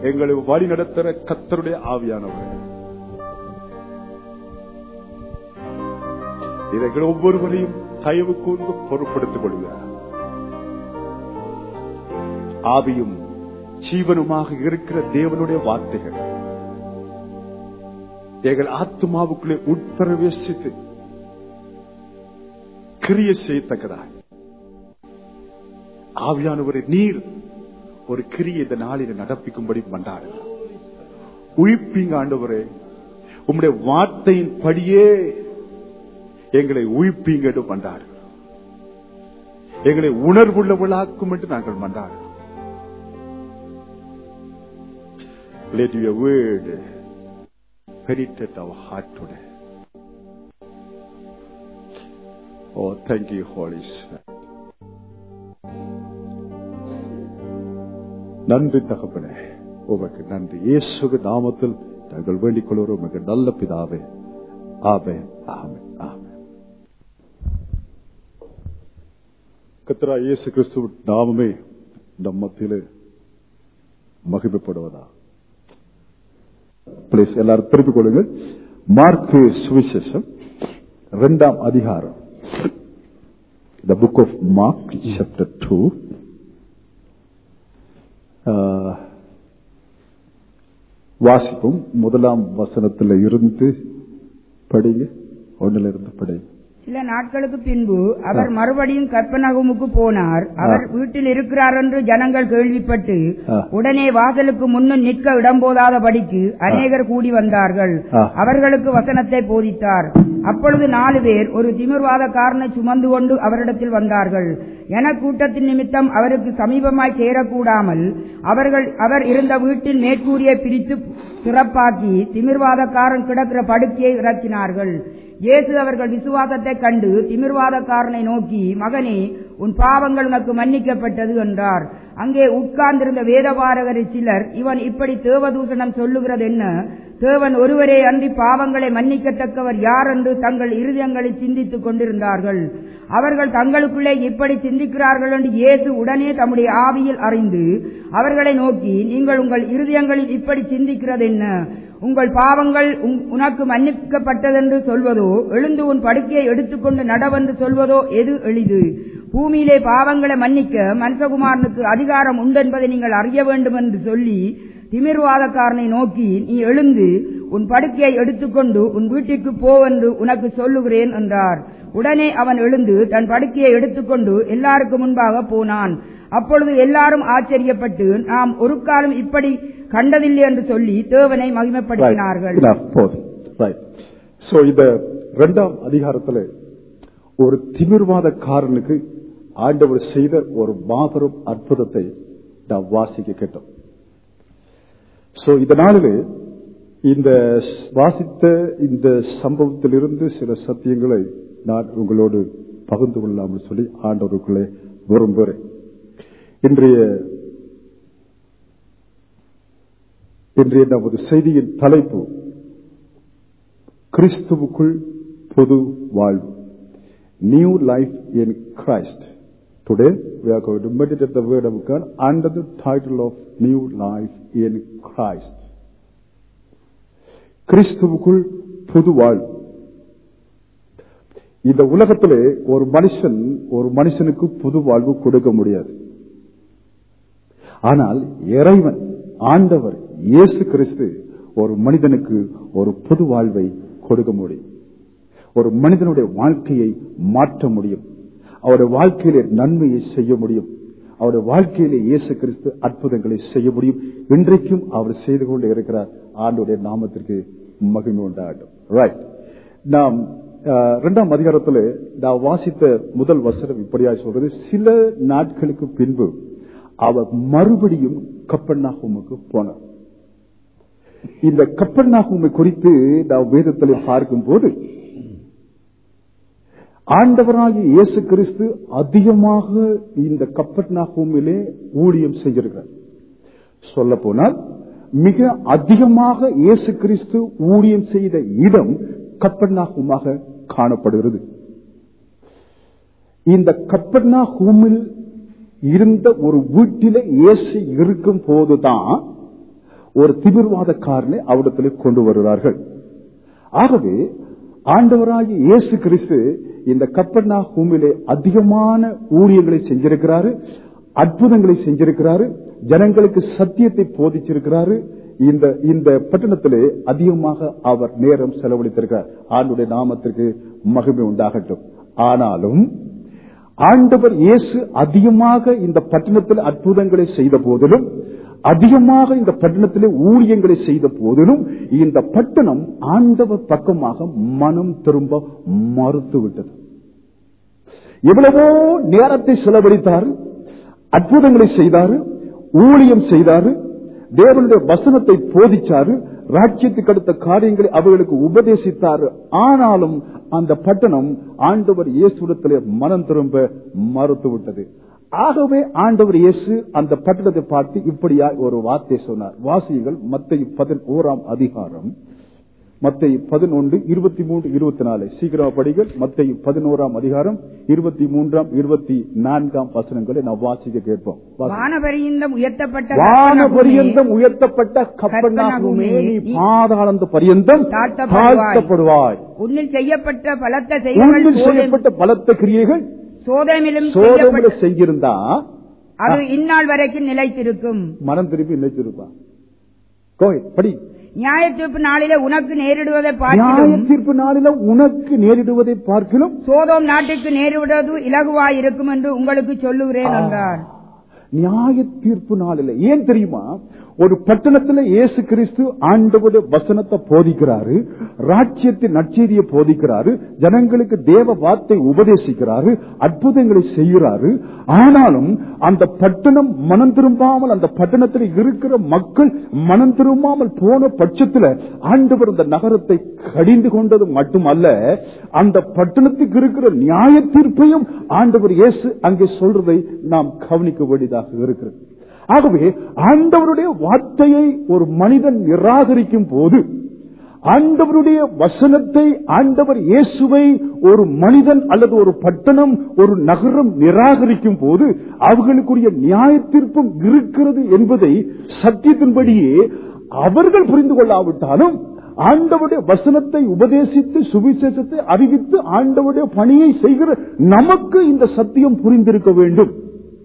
எங்களை வழி நடத்துற கர்த்தருடைய ஆவியானவர். இதை ஒவ்வொருவரையும் தயவு கூர்ந்து பொறுப்படுத்திக் கொள்கிறார். ஆவியும் ஜீவனுமாக இருக்கிற தேவனுடைய வார்த்தைகள் எங்கள் ஆத்மாவுக்குள்ளே உட்பிரவேசித்து கிரியை செய்யத்தக்கதாய் ஆவியானவரை நீர் ஒரு கிரியை இந்த நாளில் நடப்பிக்கும்படி மன்றாடுகிறார். உயிர்ப்பீங்க ஆண்டவரே, உம்முடைய வார்த்தையின் படியே எங்களை உயிர்ப்பீங்க என்று மன்றாடுகிறோம். எங்களை உணர்வுள்ளவளாக்கும் என்று நாங்கள் மன்றாடுகிறோம். Let your word penetrate our heart today. Oh, thank you, Holy Spirit. நன்றி தகப்பனே, உமக்கு நன்றி. இயேசுவின் நாமத்தில் நாங்கள் வேண்டிக் கொள்கிறோம். உமக்கு நல்ல பிதாவே. ஆமென், ஆமென், ஆமென். கர்த்தராகிய இயேசு கிறிஸ்துவின் நாமமே நம் மத்தியிலே மகிமைப்படுவதா. பிளீஸ் எல்லாரும் திருப்பிக் கொள்ளுங்கள். மார்க்கு சுவிசேஷம் 2ஆம் அதிகாரம். The book of Mark, chapter 2. வாசிப்பும் 1ஆம் வசனத்தில் இருந்து படிங்க. 1ல இருந்து படிங்க. சில நாட்களுக்கு பின்பு அவர் மறுபடியும் கப்பர்நகூமுக்கு போனார். அவர் வீட்டில் இருக்கிறார் என்று ஜனங்கள் கேள்விப்பட்டு உடனே வாசலுக்கு முன்னும் நிற்க இடம்போதாதபடிக்கு அநேகர் கூடி வந்தார்கள். அவர்களுக்கு வசனத்தை போதித்தார். அப்பொழுது 4 பேர் ஒரு திமிர்வாதக்காரனை சுமந்து கொண்டு அவரிடத்தில் வந்தார்கள். கூட்டத்தின் நிமித்தம் அவருக்கு சமீபமாய் சேரக்கூடாமல் அவர் இருந்த வீட்டின் மேற்கூரியை பிரித்து சிறப்பாக்கி திமிர்வாதக்காரன் கிடக்கிற படுக்கையை இறக்கினார்கள். இயேசு அவர்கள் விசுவாசத்தை கண்டு திமிர்வாதக்காரனை நோக்கி, மகனே, உன் பாவங்கள் உனக்கு மன்னிக்கப்பட்டது என்றார். அங்கே உட்கார்ந்திருந்த வேதபாரகரில் சிலர், இவன் இப்படி தேவதூஷணம் சொல்லுகிறது என்ன? தேவன் ஒருவரே அன்றி பாவங்களை மன்னிக்கத்தக்கவர் யார் என்று தங்கள் இருதயங்களில் சிந்தித்துக் கொண்டிருந்தார்கள். அவர்கள் தங்களுக்குள்ளே இப்படி சிந்திக்கிறார்கள் என்று இயேசு உடனே தம்முடைய ஆவியில் அறிந்து அவர்களை நோக்கி, நீங்கள் உங்கள் இருதயங்களில் இப்படி சிந்திக்கிறது என்ன? உங்கள் பாவங்கள் உனக்கு மன்னிக்கப்பட்டதென்று சொல்வதோ, எழுந்து உன் படுக்கையை எடுத்துக்கொண்டு நடவென்று சொல்வதோ எது எளிது? பூமியிலே பாவங்களை மன்னிக்க மனுஷகுமாரனுக்கு அதிகாரம் உண்டென்பதை நீங்கள் அறிய வேண்டும் என்று சொல்லி திமிர்வாதக்காரனை நோக்கி, நீ எழுந்து உன் படுக்கையை எடுத்துக்கொண்டு உன் வீட்டிற்கு போ என்று உனக்கு சொல்லுகிறேன் என்றார். உடனே அவன் எழுந்து தன் படுக்கையை எடுத்துக்கொண்டு எல்லாருக்கு முன்பாக போனான். அப்பொழுது எல்லாரும் ஆச்சரியப்பட்டு, நாம் ஒரு காலம் இப்படி கண்டதில்லை என்று சொல்லி தேவனை மகிமைப்படுத்தினார்கள். இந்த 2ஆம் அதிகாரத்தில் ஒரு திமிர்வாதக்காரனுக்கு ஆண்டவர் செய்த ஒரு மாபெரும் அற்புதத்தை நாம் வாசிக்க கேட்டோம். இதனாலே இந்த வாசித்த இந்த சம்பவத்திலிருந்து சில சத்தியங்களை நான் உங்களோடு பகிர்ந்து கொள்ளாமல் சொல்லி ஆண்டவருக்குள்ளே விரும்புகிறேன். இன்றைய நமது செய்தியின் தலைப்பு கிறிஸ்துவுக்குள் புது வாழ்வு. New life in Christ. Today we are going to meditate the word of God under the title of New life in Christ. கிறிஸ்துவுக்குள் புது வாழ்வு. இந்த உலகத்திலே ஒரு மனுஷனுக்கு புது வாழ்வு கொடுக்க முடியாது. ஆனால் இறைவன் ஆண்டவர் இயேசு கிறிஸ்து ஒரு மனிதனுக்கு ஒரு புது வாழ்வை கொடுக்க முடியும். ஒரு மனிதனுடைய வாழ்க்கையை மாற்ற முடியும். அவருடைய வாழ்க்கையிலே நன்மையை செய்ய முடியும். அவருடைய வாழ்க்கையிலே இயேசு கிறிஸ்து அற்புதங்களை செய்ய முடியும். இன்றைக்கும் அவர் செய்து கொண்டு இருக்கிறார். ஆண்டவருடைய நாமத்திற்கு மகிமை உண்டாகட்டும். ரைட். நாம் 2ஆம் அதிகாரத்தில் நான் வாசித்த முதல் வசனம் இப்படியா சொல்றது, சில நாட்களுக்கு பின்பு அவர் மறுபடியும் கப்பர்நகூமுக்கு போனார். இந்த கப்பர்நகூமை குறித்து நாம் வேதத்தில் பார்க்கும் போது ஆண்டவராகிய இயேசு கிறிஸ்து அதிகமாக இந்த கப்பர்நகூமிலே ஊழியம் செய்கிறார். சொல்ல போனால் மிக அதிகமாக இயேசு கிறிஸ்து ஊழியம் செய்த இடம் கப்பர்நகூமாக காணப்படுகிறது. இந்த கப்பர்நகூமில் இருந்த ஒரு வீட்டிலே இயேசு இருக்கும் போதுதான் ஒரு திமிர்வாதக்காரனை அவரிடத்திலே கொண்டு வருகிறார்கள். ஆகவே ஆண்டவராகிய இயேசு கிறிஸ்து இந்த கப்பர்நாகூமிலே அதிகமான ஊழியங்களை செஞ்சிருக்கிறாரு, அற்புதங்களை செஞ்சிருக்கிறாரு, ஜனங்களுக்கு சத்தியத்தை போதிச்சிருக்கிறாரு. இந்த பட்டணத்திலே அதிகமாக அவர் நேரம் செலவழித்திருக்கிறார். ஆண்டுடைய நாமத்திற்கு மகிமை உண்டாகட்டும். ஆனாலும் ஆண்டவர் இயேசு அதிகமாக இந்த பட்டணத்தில் அற்புதங்களை செய்த போதிலும், அதிகமாக இந்த பட்டணத்திலே ஊழியங்களை செய்த போதிலும், இந்த பட்டணம் ஆண்டவர் பக்கமாக மனம் திரும்ப மறுத்துவிட்டது. எவ்வளவோ நேரத்தை செலவழித்தாரு, அற்புதங்களை செய்தாரு, ஊழியம் செய்தாரு, தேவனுடைய வசனத்தை போதிச்சாரு, ராஜ்யத்துக்கு அடுத்த காரியங்களை அவர்களுக்கு உபதேசித்தாரு. ஆனாலும் அந்த பட்டணம் ஆண்டவர் இயேசுவிடத்திலே மனம் திரும்ப மறுத்துவிட்டது. ஆகவே ஆண்டவர் இயேசு அந்த பட்டணத்தை பார்த்து இப்படியா ஒரு வார்த்தை சொன்னார். வாசியுங்கள் மத்தேயு 11 அதிகாரம், மத்தேயு 11 23 24. சீக்கிரம் படிகள். மத்தேயு 11 அதிகாரம் 23 24 வசனங்களை நாம் வாசிக்க கேட்போம். வானபரியந்தம் உயர்த்தப்பட்ட கப்பர்நாகூமே, நீ பாதாளந்த பரியந்தம் தாழ்த்தப்படுவாய். உன்னில் செய்யப்பட்ட பலத்த கிரியைகள் சோதோமிலும் செய்திருந்தா அது இந்நாள் வரைக்கும் நிலைத்திருக்கும். மனம் திருப்பி நிலைத்திருப்பான். படி. நியாய தீர்ப்பு நாளில உனக்கு நேரிடுவதை பார்க்கிலும் சோதோம் நாட்டுக்கு நேரிடுவது இலகுவாயிருக்கும் என்று உங்களுக்கு சொல்லுகிறேன் என்றார். நியாய தீர்ப்பு நாளில் ஏன் தெரியுமா? ஒரு பட்டணத்தில் இயேசு கிறிஸ்து ஆண்டவருடைய வசனத்தை போதிக்கிறாரு, ராஜ்யத்தின் நற்செய்தியை போதிக்கிறாரு, ஜனங்களுக்கு தேவ வார்த்தை உபதேசிக்கிறாரு, அற்புதங்களை செய்கிறாரு. ஆனாலும் அந்த பட்டணம் மனம் திரும்பாமல், அந்த பட்டணத்தில் இருக்கிற மக்கள் மனம் திரும்பாமல் போன பட்சத்தில் ஆண்டவர் அந்த நகரத்தை கடிந்து கொண்டது மட்டுமல்ல, அந்த பட்டணத்துக்கு இருக்கிற நியாய தீர்ப்பையும் ஆண்டவர் இயேசு அங்கே சொல்றதை நாம் கவனிக்க வேண்டியதாக இருக்கிறது. ஆகவே ஆண்டவருடைய வார்த்தையை ஒரு மனிதன் நிராகரிக்கும் போது, ஆண்டவருடைய வசனத்தை, ஆண்டவர் இயேசுவை ஒரு மனிதன் அல்லது ஒரு பட்டணம், ஒரு நகரம் நிராகரிக்கும் போது அவர்களுக்குரிய நியாய தீர்ப்பும் இருக்கிறது என்பதை சத்தியத்தின்படியே அவர்கள் புரிந்து கொள்ளாவிட்டாலும், ஆண்டவருடைய வசனத்தை உபதேசித்து சுவிசேஷத்தை அறிவித்து ஆண்டவருடைய பணியை செய்கிற நமக்கு இந்த சத்தியம் புரிந்திருக்க வேண்டும்.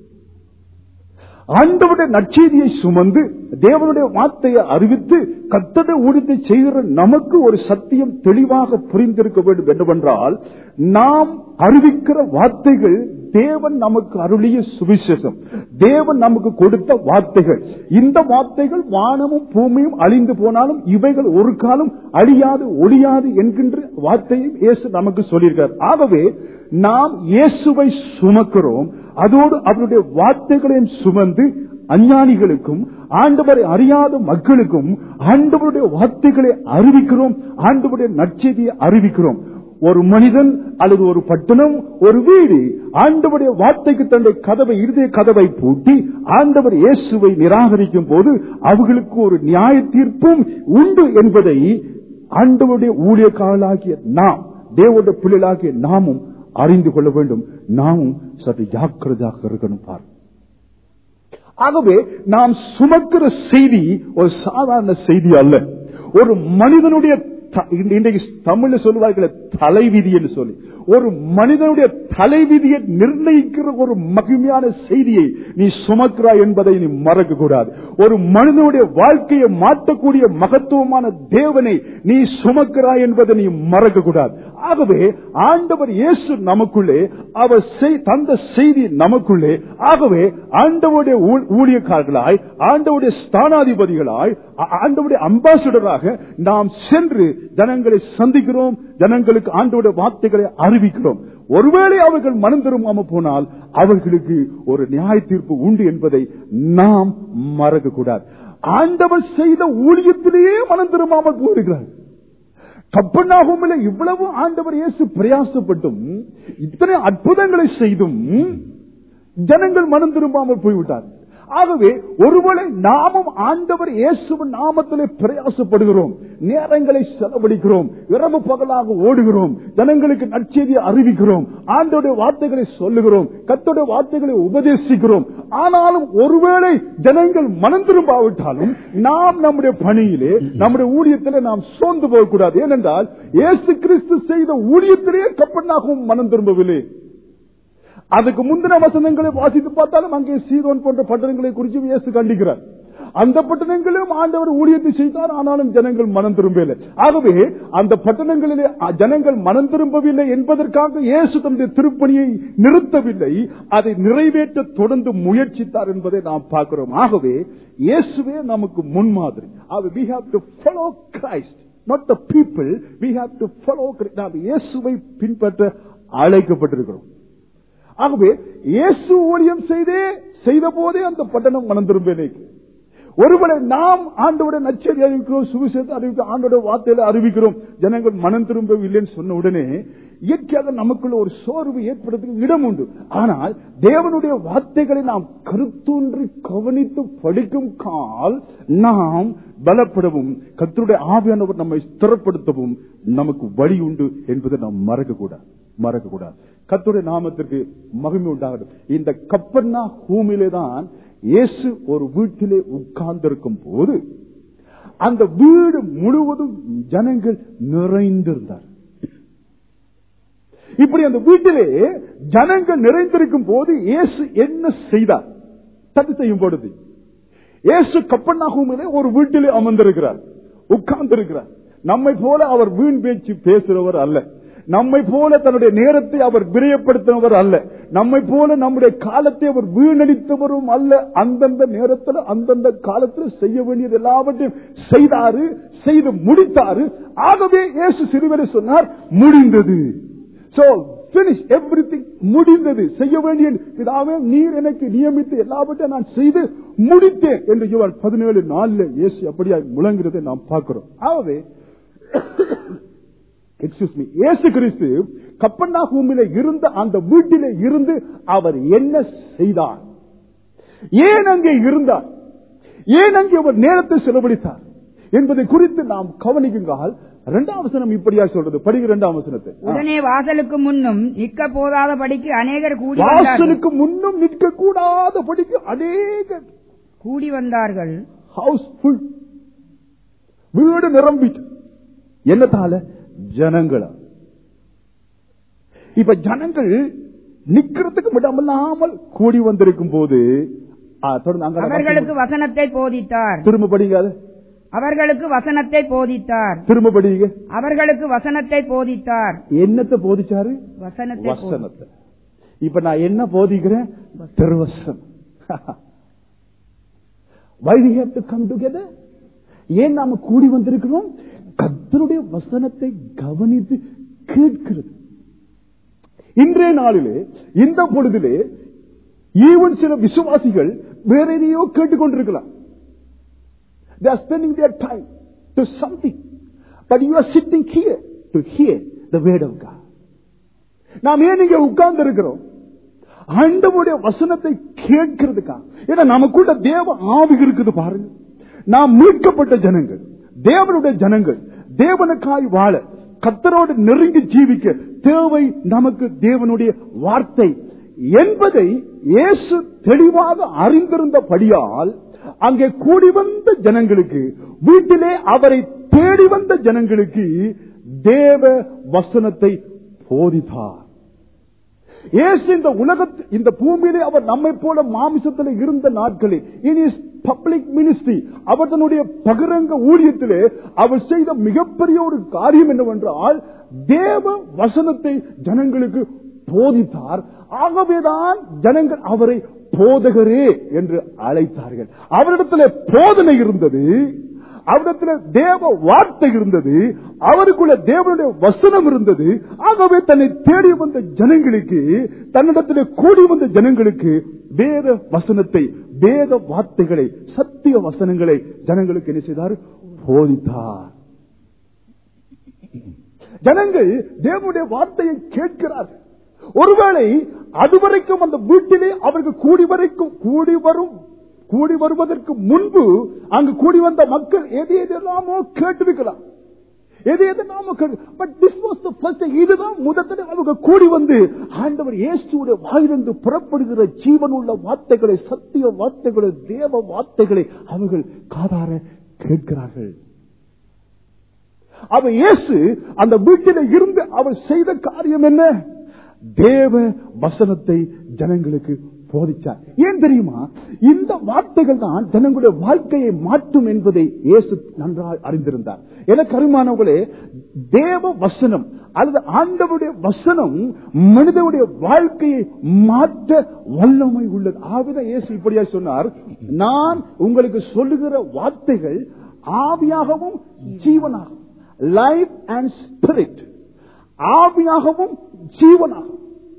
ஆண்டவருடைய நற்செய்தியை சுமந்து தேவனுடைய வார்த்தையை அறிவித்து கர்த்தருடைய ஊழியத்தை செய்கிற நமக்கு ஒரு சத்தியம் தெளிவாக புரிந்திருக்க வேண்டும். என்னவென்றால், நாம் அறிவிக்கிற வார்த்தைகள் தேவன் நமக்கு அருளிய சுவிசேஷம், தேவன் நமக்கு கொடுத்த வார்த்தைகள். இந்த வார்த்தைகள் வானமும் பூமியும் அழிந்து போனாலும் இவைகள் ஒரு காலம் அழியாது ஒழியாது என்கின்ற வார்த்தையை இயேசு நமக்கு சொல்லியிருக்கார். ஆகவே நாம் இயேசுவை சுமக்கிறோம், அதோடு அவருடைய வார்த்தைகளையும் சுமந்து அஞ்ஞானிகளுக்கும் ஆண்டவரை அறியாத மக்களுக்கும் ஆண்டவருடைய வார்த்தைகளை அறிவிக்கிறோம், ஆண்டவருடைய நற்செய்தியை அறிவிக்கிறோம். ஒரு மனிதன் அல்லது ஒரு பட்டணம், ஒரு வீடு ஆண்டவருடைய வார்த்தைக்கு தன்னுடைய கதவை, இருதய கதவை பூட்டி ஆண்டவர் இயேசுவை நிராகரிக்கும் போது அவர்களுக்கு ஒரு நியாய தீர்ப்பும் உண்டு என்பதை ஆண்டவருடைய ஊழியக்காரர்களாகிய நாம், தேவனுடைய பிள்ளைகளாகிய நாமும் அறிந்து கொள்ள வேண்டும். நாமும் சற்று ஜாக்கிரதையாக இருக்கணும். பார், ஆகவே நாம் சுமக்கிற செய்தி ஒரு சாதாரண செய்தி அல்ல. ஒரு மனிதனுடைய, இன்றைக்கு தமிழ்ல சொல்லுவார்கள் தலைவிதி என்று சொல்லி, ஒரு மனிதனுடைய தலைவிதியை நிர்ணயிக்கிற ஒரு மகிமையான செய்தியை நீ சுமக்கிறாய் என்பதை நீ மறக்க கூடாது. ஒரு மனிதனுடைய வாழ்க்கையை மாற்றக்கூடிய மகத்துவமான தேவனை நீ சுமக்கிறாய் என்பதை நீ மறக்க கூடாது. ஆகவே ஆண்டவர் இயேசு நமக்குள்ளே, அவர் தந்த செய்தி நமக்குள்ளே. ஆகவே ஆண்டவருடைய ஊழியக்காரர்களாய், ஆண்டவருடைய ஸ்தானாதிபதிகளாய், ஆண்டவருடைய அம்பாசிடராக நாம் சென்று ஜனங்களை சந்திக்கிறோம், ஜனங்களுக்கு ஆண்டவருடைய வார்த்தைகளை அறிவிக்கிறோம். ஒருவேளை அவர்கள் மனம் திரும்பாமல் போனால் அவர்களுக்கு ஒரு நியாய தீர்ப்பு உண்டு என்பதை நாம் மறக்க கூடாது. ஆண்டவர் செய்த ஊழியத்திலேயே மனம் திரும்பாமல் போயிருக்கிறார். கப்பர்நாகூமிலே இவ்வளவு ஆண்டவர் இயேசு பிரயாசப்பட்டும், இத்தனை அற்புதங்களை செய்தும் ஜனங்கள் மனம் திரும்பாமல் போய்விட்டார். ஆகவே ஒருவேளை நாமும் ஆண்டவர் இயேசுவின் நாமத்திலே பிரயாசப்படுகிறோம், நேரங்களை செலவழிக்கிறோம், இரவு பகலாக ஓடுகிறோம், ஜனங்களுக்கு நற்செய்தியை அறிவிக்கிறோம், ஆண்டவருடைய வார்த்தைகளை சொல்லுகிறோம், கர்த்தருடைய வார்த்தைகளை உபதேசிக்கிறோம். ஆனாலும் ஒருவேளை ஜனங்கள் மனம் திரும்பாவிட்டாலும் நாம் நம்முடைய பணியிலே, நம்முடைய ஊழியத்திலே நாம் சோர்ந்து போகக்கூடாது. ஏனென்றால் இயேசு கிறிஸ்து செய்த ஊழியத்திலேயே கப்பர்நாகும் மனம் திரும்பவில்லை. அதுக்கு முந்தின வசனங்களை வாசித்து பார்த்தாலும் அங்கே சீதோன் போன்ற பட்டணங்களை குறித்து இயேசு கண்டிக்கிறார். அந்த பட்டணங்களிலும் ஆண்டவர் ஊழியத்தை செய்தார், ஆனாலும் ஜனங்கள் மனம் திரும்பவில்லை. ஆகவே அந்த பட்டணங்களிலே ஜனங்கள் மனம் திரும்பவில்லை என்பதற்காக இயேசு தன்னுடைய திருப்பணியை நிறுத்தவில்லை, அதை நிறைவேற்ற தொடர்ந்து முயற்சித்தார் என்பதை நாம் பார்க்கிறோம். ஆகவே இயேசுவே நமக்கு முன்மாதிரி. We have to follow Christ, not the people. We have to follow Christ. நாம் இயேசுவை பின்பற்ற அழைக்கப்பட்டிருக்கிறோம். ஆகவே இயேசு ஊழியம் செய்த போதே அந்த பட்டணம் மனம் திரும்பவில்லை. ஒருவேளை நாம் ஆண்டவருடைய நற்செய்தி அறிவிக்கிறோம், சுவிசேஷத்தை அறிவிக்கிறோம், ஆண்டவருடைய வார்த்தையில அறிவிக்கிறோம், ஜனங்கள் மனம் திரும்பவில்லைன்னு சொன்ன உடனே இயற்கையாக நமக்குள்ள ஒரு சோர்வு ஏற்படுறதுக்கு இடம் உண்டு. ஆனால் தேவனுடைய வார்த்தைகளை நாம் கருத்தூன்றி கவனித்து படிக்கும் கால் நாம் பலப்படவும் கர்த்தருடைய ஆவியானவர் நம்மை ஸ்திரப்படுத்தவும் நமக்கு வழி உண்டு என்பதை நாம் மறக்கக்கூடாது. கர்த்தருடைய நாமத்திற்கு மகிமை உண்டாகட்டும். இந்த கப்பர்நாகூமிலே தான் இயேசு ஒரு வீட்டிலே உட்கார்ந்திருக்கும் போது அந்த வீடு முழுவதும் ஜனங்கள் நிறைந்திருந்தார். இப்படி அந்த வீட்டிலே ஜனங்கள் நிறைந்திருக்கும் போது இயேசு என்ன செய்தார்? தட்டு செய்யும் பொழுது இயேசு கப்பர்நாகூமிலே ஒரு வீட்டிலே அமர்ந்திருக்கிறார், உட்கார்ந்திருக்கிறார். நம்மை போல அவர் வீண் பேச்சு பேசுறவர் அல்ல, நம்மை போல தன்னுடைய நேரத்தை அவர் விரயப்படுத்தினவர் அல்ல, நம்மை போல நம்முடைய காலத்தை அவர் வீணடித்தவரும் அல்ல. அந்தந்த நேரத்தில் அந்தந்த காலத்தில் செய்ய வேண்டியது எல்லாவற்றையும் செய்து முடித்தாரு. ஆகவே இயேசு சிறுவரை சொன்னார், முடிந்தது. So finish everything, முடிந்தது. செய்ய வேண்டிய பிதாவே நீர் எனக்கு நியமித்து எல்லாவற்றையும் நான் செய்து முடித்தேன் என்று யோவான் 17:4 இயேசு அப்படியே முழங்குறதை நாம் பார்க்கிறோம். ஆகவே இயேசு கிறிஸ்து கப்பர்நாகூமிலே இருந்த அந்த வீட்டிலே இருந்து அவர் என்ன செய்தார்? ஏன் அங்கே இருந்தார்? ஏன் அங்கே அவர் நேரத்தை செலவழித்தார் என்பதை குறித்து நாம் கவனிக்குங்கள். 2ஆம் வசனம் இப்படியா சொல்றது, படிக்கிற 2ஆம் வசனத்தை. உடனே வாசலுக்கு முன்னும் நிற்க போதாதபடிக்கு அநேகர் கூடி வாசலுக்கு முன்னும் நிற்க கூடாதபடிக்கு அநேகர் கூடி வந்தார்கள். ஹவுஸ் ஃபுல், வீடு நிரம்பிட்டு. என்னத்தால? ஜனங்களா. இப்ப ஜனங்கள் நிக்கிறதுக்கு விடாமல் கூடி வந்திருக்கும் போது அவர்களுக்கு வசனத்தை போதித்தார். திரும்ப படிங்க. அவர்களுக்கு வசனத்தை போதித்தார். திரும்ப படிங்க. அவர்களுக்கு வசனத்தை போதித்தார். என்னத்தை போதிச்சாரு? வசனத்தை. இப்ப நான் என்ன போதிக்கிறேன்? திருவசனம். Why we have to come together? ஏன் நாம கூடி வந்திருக்கிறோம்? கர்த்தருடைய வசனத்தை கவனித்து கேட்கிறது. இன்றைய நாளிலே இந்த பொழுதிலே ஈவன் சில விசுவாசிகள் வேற எதையோ கேட்டுக்கொண்டிருக்கலாம். They are spending their time to something, but you are sitting here to hear the word of God. நாம் ஏன் இங்கே உட்கார்ந்து இருக்கிறோம்? ஆண்டவருடைய வசனத்தை கேட்கிறதுக்கா. ஏன்னா நமக்குள்ள தேவ ஆவி இருக்குது பாருங்க. நாம் மீட்கப்பட்ட ஜனங்கள், தேவனுடைய ஜனங்கள், தேவனுக்காய் வாழ, கர்த்தரோடு நெருங்கி ஜீவிக்க தேவை நமக்கு தேவனுடைய வார்த்தை என்பதை இயேசு தெளிவாக அறிந்திருந்தபடியால் அங்கே கூடி வந்த ஜனங்களுக்கு, வீட்டிலே அவரை தேடி வந்த ஜனங்களுக்கு தேவ வசனத்தை போதித்தார். இயேசு இந்த பூமியிலே அவர் நம்மை போல மாமிசத்தில் இருந்த நாட்களில் இன் இஸ் பப்ளிக் மினிஸ்ட்ரி, அவர் தன்னுடைய பகிரங்க ஊழியத்திலே அவர் செய்த மிகப்பெரிய ஒரு காரியம் என்னவென்றால் தேவ வசனத்தை ஜனங்களுக்கு போதித்தார். ஆகவேதான் ஜனங்கள் அவரை போதகரே என்று அழைத்தார்கள். அவரிடத்தில் போதனை இருந்தது, அவரிடத்தில் தேவ வார்த்தை இருந்தது, அவருக்குள்ள தேவனுடைய வசனம் இருந்தது. ஆகவே தன்னை தேடி வந்த ஜனங்களுக்கு, தன்னிடத்தில் கூடி வந்த ஜனங்களுக்கு வேத வசனத்தை, வேத வார்த்தைகளை, சத்திய வசனங்களை ஜனங்களுக்கு என்ன செய்தார்? போதித்தார். ஜனங்கள் தேவனுடைய வார்த்தையை கேட்கிறார்கள். ஒருவேளை அதுவரைக்கும் அந்த வீட்டிலே அவர்கள் கூடி வரும் கூடி வருவதற்கு முன்பு அங்கு கூடி வந்த மக்கள் எதையெல்லாமோ கேட்டிருக்கலாம், இதுதான் முதல் அவங்க கூடி வந்து ஆண்டவர் இயேசுவுடைய வாயிலிருந்து புறப்படுகிற ஜீவனுள்ள வார்த்தைகளை, சத்திய வார்த்தைகளை, தேவ வார்த்தைகளை அவர்கள் காதார கேட்கிறார்கள். அவ இயேசு அந்த வீட்டில இருந்து அவர் செய்த காரியம் என்ன? தேவ வசனத்தை ஜனங்களுக்கு போதிச்சார். ஏன் தெரியுமா? இந்த வார்த்தைகள் தான் ஜனங்களுடைய வாழ்க்கையை மாற்றும் என்பதை இயேசு நன்றாக அறிந்திருந்தார். எனக்கு அருமானவர்களே, தேவ வசனம் அல்லது ஆண்டவருடைய வசனம் மனிதனுடைய வாழ்க்கையை மாற்ற வல்லமை உள்ளது. ஆவிதான் இயேசு இப்படியா சொன்னார், நான் உங்களுக்கு சொல்லுகிற வார்த்தைகள் ஆவியாகவும் ஜீவனாகவும், லைஃப் அண்ட் ஸ்பிரிட், ஆவியாகவும் ஜீவனாகவும்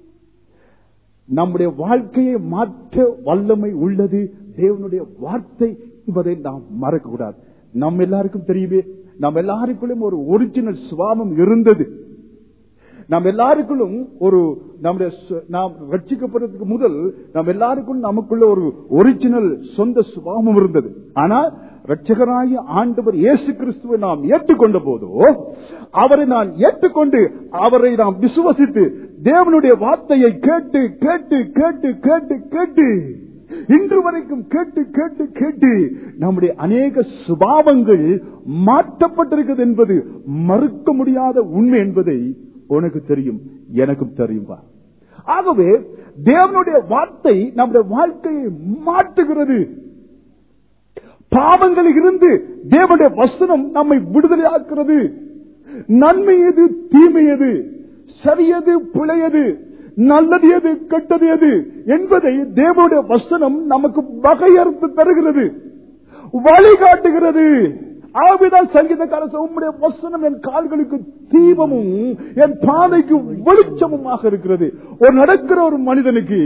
நம்முடைய வாழ்க்கையை மாற்ற வல்லமை உள்ளது தேவனுடைய வார்த்தை என்பதை நாம் மறக்க கூடாது. நம்ம எல்லாருக்கும் தெரியுமே, நம்ம எல்லாருக்குள்ளும் ஒரு ஒரிஜினல் சுபாவம் இருந்தது. நம்ம எல்லாருக்குள்ளும் ஒரு நாம் ரட்சிக்கப்படுறதுக்கு முதல் நம்ம எல்லாருக்கும் நமக்குள்ள ஒரு ஒரிஜினல் சொந்த சுபாவம் இருந்தது. ஆனால் ரட்சகராகிய ஆண்டவர் இயேசு கிறிஸ்துவை நாம் ஏற்றுக்கொண்ட போதோ, அவரை நான் ஏற்றுக்கொண்டு அவரை நாம் விசுவசித்து தேவனுடைய வார்த்தையை கேட்டு கேட்டு கேட்டு கேட்டு கேட்டு இன்று வரைக்கும் கேட்டு கேட்டு கேட்டு நம்முடைய அநேக சுபாவங்கள் மாற்றப்பட்டிருக்கிறது என்பது மறுக்க முடியாத உண்மை என்பதை உனக்கு தெரியும், எனக்கும் தெரியும்பா. ஆகவே தேவனுடைய வார்த்தை நம்முடைய வாழ்க்கையை மாற்றுகிறது. பாவங்களில் இருந்து தேவனுடைய வசனம் நம்மை விடுதலையாக்குறது. நன்மை எது, தீமை எது, சரியது, பிழையது, நல்லது எது, கெட்டது எது என்பதை தேவனுடைய வசனம் நமக்கு வகையறுத்து தருகிறது, வழிகாட்டுகிறது. ஆவிதான் சங்கீதக்காரர், உம்முடைய வசனம் என் கால்களுக்கு தீபமும் என் பாதைக்கு வெளிச்சமுமாக இருக்கிறது. ஒரு நடக்கிற ஒரு மனிதனுக்கு,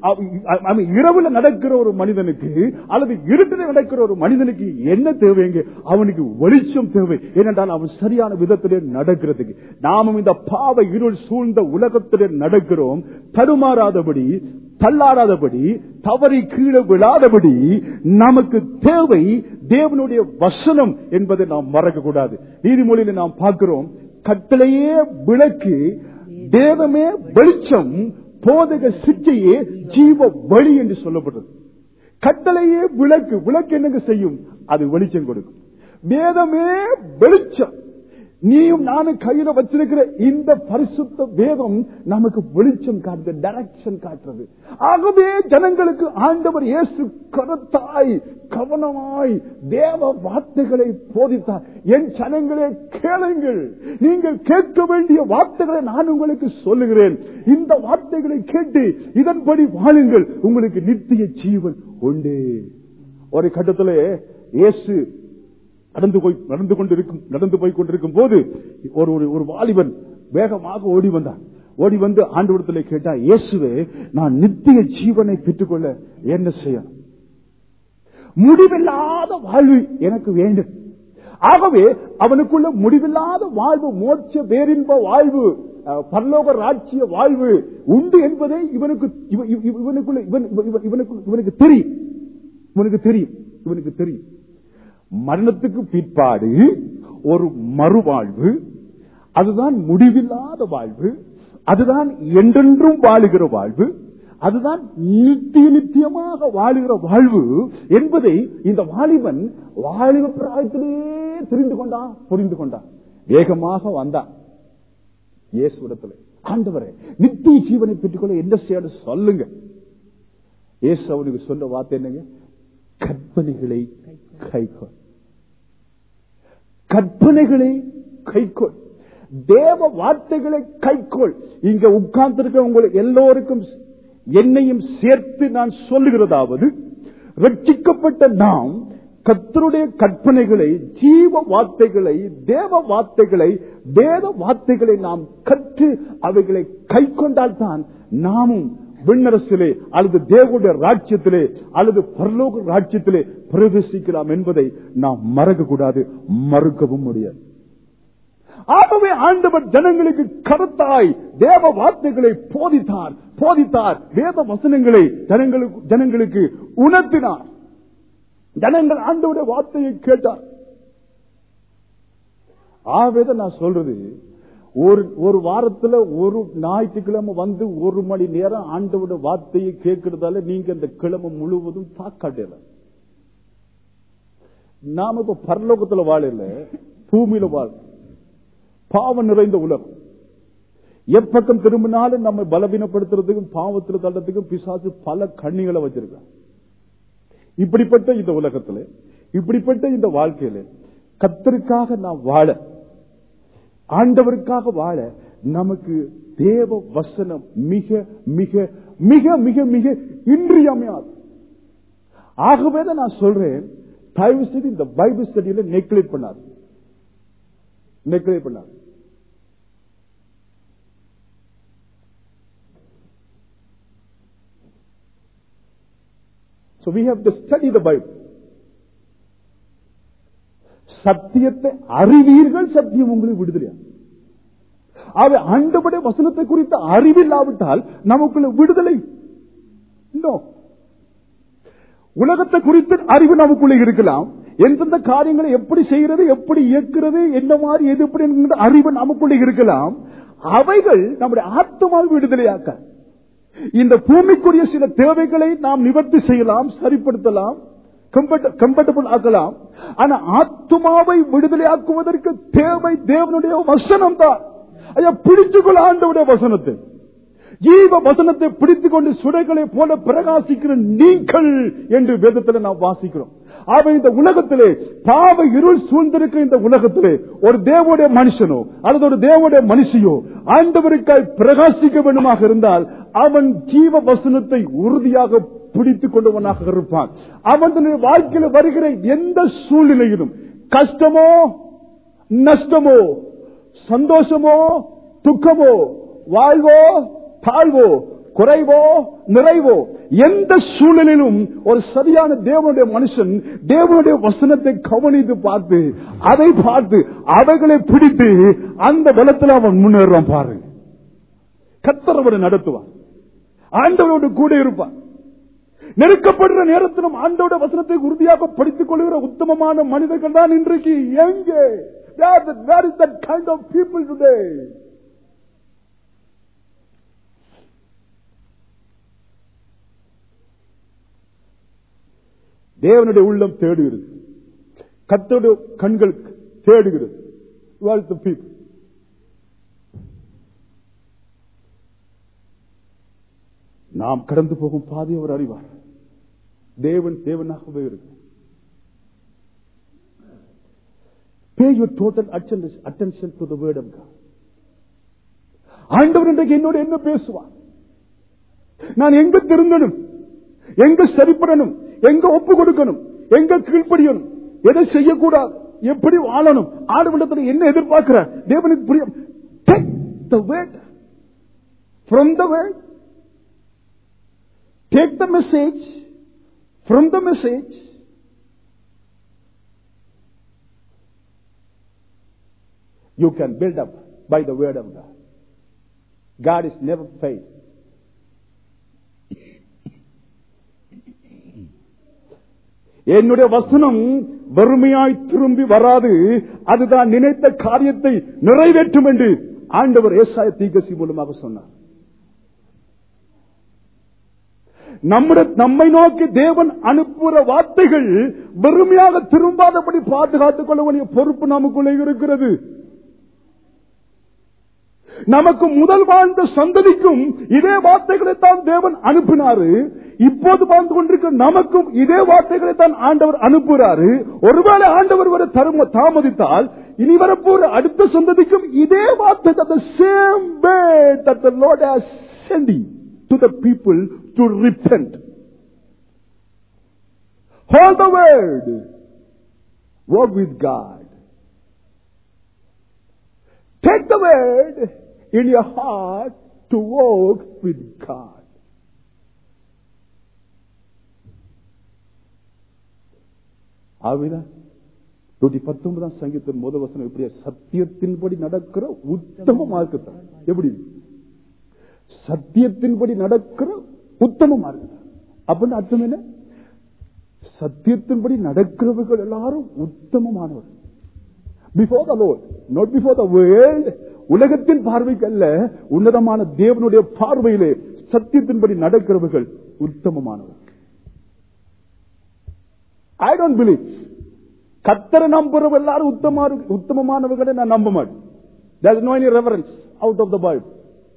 இரவுல நடக்கிற ஒரு மனிதனுக்கு அல்லது இருட்டில நடக்கிற ஒரு மனிதனுக்கு என்ன தேவைங்க? அவனுக்கு வெளிச்சம் தேவை. ஏனென்றால் அவன் சரியான விதத்திலே நடக்கிறதுக்கு. நாமும் இந்த பாவ இருள் சூழ்ந்த உலகத்திலே நடக்கிறோம். தடுமாறாதபடி, தள்ளாடாதபடி, தவறி கீழே விழாதபடி நமக்கு தேவை தேவனுடைய வசனம் என்பதை நாம் மறக்க கூடாது. நீதிமொழியில நாம் பார்க்கிறோம், கட்டளையே விளக்கு, தேவமே வெளிச்சம், போதக சிற்றையே ஜீவ வழி என்று சொல்லப்பட்டது. கட்டளையே விளக்கு. விளக்கு என்னங்க செய்யும்? அது வெளிச்சம் கொடுக்கும். வேதமே வெளிச்சம். நீயும் நானும் கையில வச்சிருக்கிற இந்த பரிசுத்த வேதம் நமக்கு வெளிச்சம் காட்டுது, டைரக்ஷன் காட்டுறது. ஆகவே ஜனங்களுக்கு ஆண்டவர் இயேசு கருத்தாய் கவனமாய் தேவ வார்த்தைகளை போதித்தார். என் ஜனங்களே கேளுங்கள், நீங்கள் கேட்க வேண்டிய வார்த்தைகளை நான் உங்களுக்கு சொல்லுகிறேன். இந்த வார்த்தைகளை கேட்டு இதன்படி வாழுங்கள், உங்களுக்கு நித்திய ஜீவன் உண்டு. ஒரு கட்டத்தில் இயேசு நடந்து போய் கொண்டிருக்கும் போது ஒரு வாலிபன் வேகமாக ஓடி வந்தான். ஓடி வந்து ஆண்டவரிடத்திலே கேட்டா, இயேசுவே, நான் நித்திய ஜீவனை பெற்றுக்கொள்ள என்ன செய்யணும்? முடிவில்லாத வாழ்வு எனக்கு வேண்டும். ஆகவே அவனுக்குள்ள முடிவில்லாத வாழ்வு, மோட்ச பேரின்ப வாழ்வு, பரலோக ராஜ்ய வாழ்வு உண்டு என்பதை இவனுக்கு தெரியும். மரணத்துக்கு பிற்பாடு ஒரு மறுவாழ்வு, அதுதான் முடிவில்லாத வாழ்வு, அதுதான் என்றென்றும் வாழுகிற வாழ்வு, அதுதான் நித்தியமாக வாழுகிற வாழ்வு என்பதை இந்த வாலிபன் வாலிப பிராயத்திலே புரிந்து கொண்டான். வேகமாக வந்தான் இயேசுவிடத்தில், ஆண்டவரே, நித்திய ஜீவனை பெற்றுக்கொள்ள என்ன செய்ய சொல்லுங்க. இயேசு அவனுக்கு சொன்ன வார்த்தை என்னங்க? கற்பனைகளை கைக்கொள். கற்பனைகளை கைக்கொள், தேவ வார்த்தைகளை கைக்கொள். இங்க உட்கார்ந்திருக்க உங்களுக்கு எல்லோருக்கும் என்னையும் சேர்த்து நான் சொல்லுகிறதாவது, ரட்சிக்கப்பட்ட நாம் கர்த்தருடைய கற்பனைகளை, ஜீவ வார்த்தைகளை, தேவ வார்த்தைகளை, வேத வார்த்தைகளை நாம் கற்று அவைகளை கைக்கொண்டால் தான் நாமும் விண்ணரசிலே அல்லது தேவனுடைய ராஜ்யத்திலே அல்லது பரலோக ராஜ்யத்திலே பிரவேசிக்கலாம் என்பதை நாம் மறக்க கூடாது, மறுக்கவும் முடியாது. ஆகவே ஆண்டவர் ஜனங்களுக்கு கருத்தாய் தேவ வார்த்தைகளை போதித்தார். வேத வசனங்களை ஜனங்களுக்கு உணர்த்தினார். ஜனங்கள் ஆண்டவருடைய வார்த்தையை கேட்டார். ஆவேதான் நான் சொல்றது, ஒரு வாரத்துல ஒரு ஞாயிற்றுக்கிழமை வந்து 1 மணி நேரம் ஆண்டவருடைய வார்த்தையை கேட்கறதால நீங்க அந்த கிழமை முழுவதும் தாக்காட்டல. நாம இப்ப பரலோகத்துல வாழல, பூமியில வாழ. பாவம் நிறைந்த உலகம். எப்பக்கம் திரும்பினாலும் நம்ம பலவீனப்படுத்துறதுக்கும் பாவத்தில் தள்ளத்துக்கும் பிசாசு பல கண்ணிகளை வச்சிருக்கான். இப்படிப்பட்ட இந்த உலகத்துல, இப்படிப்பட்ட இந்த வாழ்க்கையில கர்த்தருக்காக நாம் வாழ, ஆண்டவருக்காக வாழ நமக்கு தேவ வசனம் மிக மிக மிக மிக மிக இன்றியமையாது. ஆகவே தான் நான் சொல்றேன், தயவு செய்து இந்த பைபிள் ஸ்டடியில நெக்லெக்ட் பண்ணாது. So we have to study the Bible. சத்தியத்தை அறிவீர்கள், சத்தியம் உங்களை விடுதலையா. அவை ஆண்டவருடைய வசனத்தை குறித்த அறிவில்லாவிட்டால் நமக்குள்ள விடுதலை. உலகத்தை குறித்த அறிவு நமக்குள்ள இருக்கலாம், எந்தெந்த காரியங்களை எப்படி செய்கிறது, எப்படி இயக்கிறது, என்ன மாதிரி எது எப்படி என்கிற அறிவு நமக்குள்ள இருக்கலாம். அவைகள் நம்முடைய ஆத்மாவை விடுதலையாக்க, இந்த பூமிக்குரிய சில தேவைகளை நாம் நிவர்த்தி செய்யலாம், சரிப்படுத்தலாம், கம்ஃபர்டபிள் ஆக்கலாம். ஆனா ஆத்மாவை விடுதலையாக்குவதற்கு தேவை தேவனுடைய வசனம் தான். ஐயா, பிடித்துக்கொள்ள ஆண்டவருடைய வசனத்தை, ஜீவ வசனத்தை பிடித்துக் கொண்டு சுடர்களை போல பிரகாசிக்கிற நீங்கள் என்று வேதத்தில் நாம் வாசிக்கிறோம். ஆக இந்த உலகத்திலே பாவ இருள் சூழ்ந்திருக்கிற இந்த உலகத்திலே ஒரு தேவனுடைய மனுஷனோ அல்லது ஒரு தேவனுடைய மனுஷியோ ஆண்டவருக்காய் பிரகாசிக்க வேண்டுமாக இருந்தால் அவன் ஜீவ வசனத்தை உறுதியாக பிடித்துக் கொண்டவனாக இருப்பான். அவன் வாழ்க்கையில் வருகிற எந்த சூழ்நிலையிலும், கஷ்டமோ நஷ்டமோ, சந்தோஷமோ துக்கமோ, வாழ்வோ தாழ்வோ, குறைவோ நிறைவோ, எந்த சூழ்நிலையிலும் ஒரு சரியான தேவனுடைய மனுஷன் தேவனுடைய வசனத்தை கவனித்து பார்த்து, அதை பார்த்து அவைகளை பிடித்து அந்த பலத்தில் அவன் முன்னேறான். பாருங்க, கர்த்தர் அவனை நடத்துவான், ஆண்டவரோடு கூட இருப்பான். நெருக்கப்படுற நேரத்திலும் ஆண்டோட வசனத்தை உறுதியாக படித்துக் கொள்கிற உத்தமமான மனிதர்கள் தான் இன்றைக்கு எங்கே? Where is that kind of people today? தேவனுடைய உள்ளம் தேடுகிறது, கர்த்தருடைய கண்கள் தேடுகிறது. நாம் கடந்து போகும் பாதை அவர் அறிவார். தேவன் தேவனாகவே இருக்கு. Pay your total attention to the word of God. ஆண்டவர் இன்றைக்கு என்னோட என்ன பேசுவார்? நான் எங்க திருந்தணும், எங்க சரிப்படணும், எங்க ஒப்பு கொடுக்கணும், எங்க கீழ்ப்படியணும், எதை செய்யக்கூடாது, எப்படி வாழணும், ஆண்டவரிடத்தில் என்ன எதிர்பார்க்கிறார் தேவனுக்கு புரியும். Take the word from the word. Take the message from the message. You can build up by the word of God. God is never failed. என்னுடைய வசனம் வறுமையாய் திரும்பி வராது, அதுதான் நினைத்த காரியத்தை நிறைவேற்றும் என்று ஆண்டவர் ஏசாயா தீர்க்கதரிசி மூலமாக சொன்னார். நம்மை நோக்கி தேவன் அனுப்புகிற வார்த்தைகள் வெறுமையாக திரும்பாதபடி பாதுகாத்துக் கொள்ள வேண்டிய பொறுப்பு நமக்குள்ளே இருக்கிறது. நமக்கு முதல் வாழ்ந்த சந்ததிக்கும் இதே வார்த்தைகளை தான் தேவன் அனுப்பினாரு. இப்போது வாழ்ந்து கொண்டிருக்கிற நமக்கும் இதே வார்த்தைகளை தான் ஆண்டவர் அனுப்புகிறாரு. ஒருவேளை ஆண்டவர் வர தாமதித்தால் இனி வரப்போற அடுத்த சந்ததிக்கும் இதே வார்த்தை, the same way that the Lord has sending to the people to repent. Hold the word. Walk with God. Take the word in your heart to walk with God. ஆவிதான் 119 சங்கீதத்தின் முதல் வசனம் எப்படி? சத்தியத்தின்படி நடக்கிற உத்தம மார்க்கத்தான். எப்படி? சத்தியத்தின்படி நடக்கிற உத்தம மார்க்கம். அப்படின்னு அர்த்தம் என்ன? சத்தியத்தின்படி நடக்கிறவர்கள் எல்லாரும் உத்தமமானவர்கள். Before the Lord, not before the world. உலகத்தின் பார்வைக்கு அல்ல, உன்னதமான தேவனுடைய பார்வையிலே சத்தியத்தின்படி நடக்கிறவர்கள் உத்தமமானவர்கள். I don't believe. கர்த்தரை நம்புறவர்கள் எல்லாரும் உத்தமமானவர்களை நான் நம்ப மாட்டேன். There is no any reverence out of the Bible.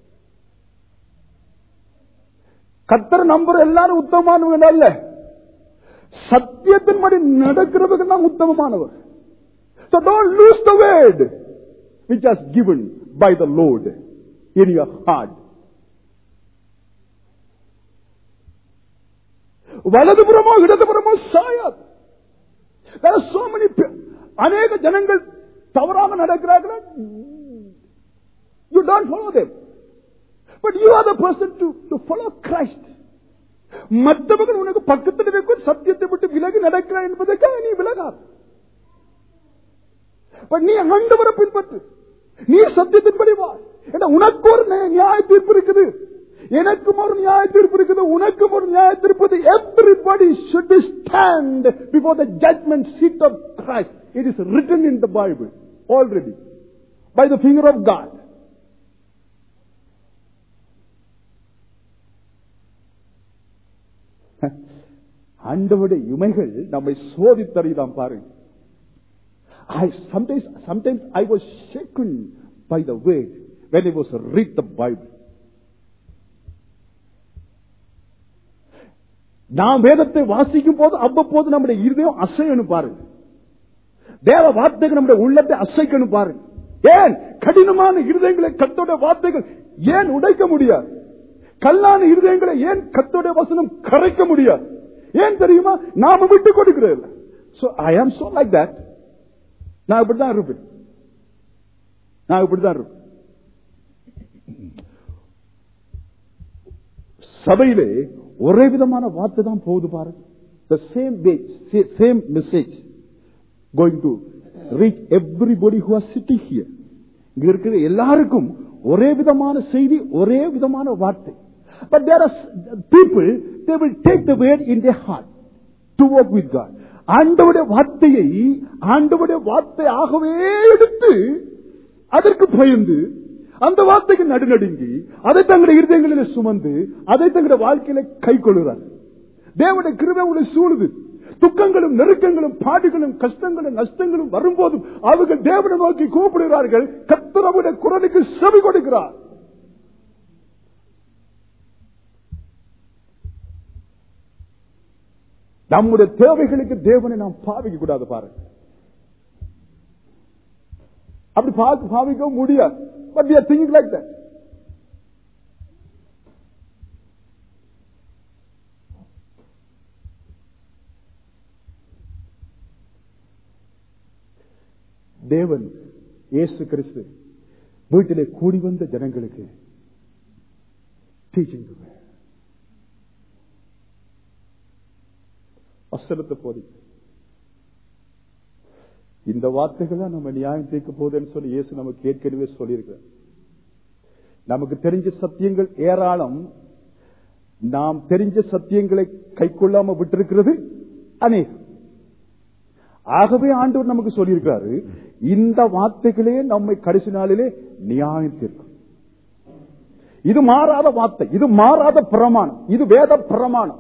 கர்த்தரை நம்புற எல்லாரும் உத்தமமானவர்கள் அல்ல, சத்தியத்தின்படி நடக்கிறவர்கள் தான் உத்தமமானவர். So don't lose the word which has given by the Lord in your heart. வலதுபுறமோ இடதுபுறமோ சாயாது. There are so many அநேக ஜனங்கள் தவறாக நடக்கிறார்கள். You don't follow them, but you are the person to follow Christ. மற்றவர்கள் உனக்கு பக்கத்தில் இருக்கும் சத்தியத்தை விட்டு விலகி நடக்கிறார் என்பதற்காக நீ விலகாது. நீ ஆண்டவரை பின்பற்று, நீ சத்தியத்தின்படி வா. உனக்கு ஒரு நியாய தீர்ப்பு இருக்குது, எனக்கும் ஒரு நியாய தீர்ப்பு இருக்குது, உனக்கும் ஒரு நியாய தீர்ப்பு. Everybody should be stand before the judgment seat of Christ. It is written in the Bible already by the finger of God. ஆண்டவருடைய இமைகள் நம்மை சோதித்தறிதான் பாருங்க. Sometimes I was shaken by the word when I was read the Bible. நாம் வேதத்தை வாசிக்கும் போது அவ்வப்போது நம்முடைய இருதயம் அசையணும் பாருங்க. தேவ வார்த்தைகள் நம்முடைய உள்ளத்தை அசைக்கணும் பாருங்க. ஏன் கடினமான இருதயங்களை கர்த்தருடைய வார்த்தைகள் ஏன் உடைக்க முடியாது? கல்லான இருதயங்களை ஏன் கர்த்தருடைய வசனம் கரைக்க முடியாது? ஏன் தெரியுமா? நாம விட்டு கொடுக்கிறோம். So I am so like that. நான் இப்படிதான் இருப்பேன். சபையிலே ஒரே விதமான வார்த்தை தான் போகுது பாருங்க. The same message going to reach everybody who are sitting here. இங்க இருக்கிற எல்லாருக்கும் ஒரே விதமான செய்தி, ஒரே விதமான வார்த்தை. But there are people, they will take the word in their heart to walk with God. ஆண்டவருடைய வார்த்தையை ஆண்டவருடைய வார்த்தையாகவே எடுத்து அதற்கு பயந்து அந்த வார்த்தைக்கு நடுநடுங்கி அதை தங்களுடைய இருதயங்களிலே சுமந்து அதை தங்களுடைய வாழ்க்கையில கை கொள்கிறார். தேவனுடைய கிருபை உங்களை சூழுது. துக்கங்களும் நெருக்கங்களும் பாடுகளும் கஷ்டங்களும் நஷ்டங்களும் வரும்போதும் அவர்கள் தேவனை நோக்கி கூப்பிடுகிறார்கள். கர்த்தர் அவருடைய குரலுக்கு செவி கொடுக்கிறார். நம்முடைய தேவைகளுக்கு தேவனை நாம் பாவிக்க கூடாது பாருங்க. அப்படி பாவிக்க முடியாது. But we are thinking like that. தேவன் இயேசு கிறிஸ்து வீட்டிலே கூடி வந்த ஜனங்களுக்கு டீச்சிங் வசனத்தை போதி இந்த வார்த்தைகள் நம்ம நியாயம் தீர்க்க போதுன்னு சொல்லி இயேசு நமக்கு ஏற்கனவே சொல்லியிருக்கிறார். நமக்கு தெரிஞ்ச சத்தியங்கள் ஏராளம், நாம் தெரிஞ்ச சத்தியங்களை கை கொள்ளாம விட்டிருக்கிறது அநேகம். ஆகவே ஆண்டவர் நமக்கு சொல்லியிருக்கிறாரு, இந்த வார்த்தைகளே நம்மை கடைசி நாளிலே நியாயம் தீர்க்கும். இது மாறாத வார்த்தை, இது மாறாத பிரமாணம், இது வேத பிரமாணம்.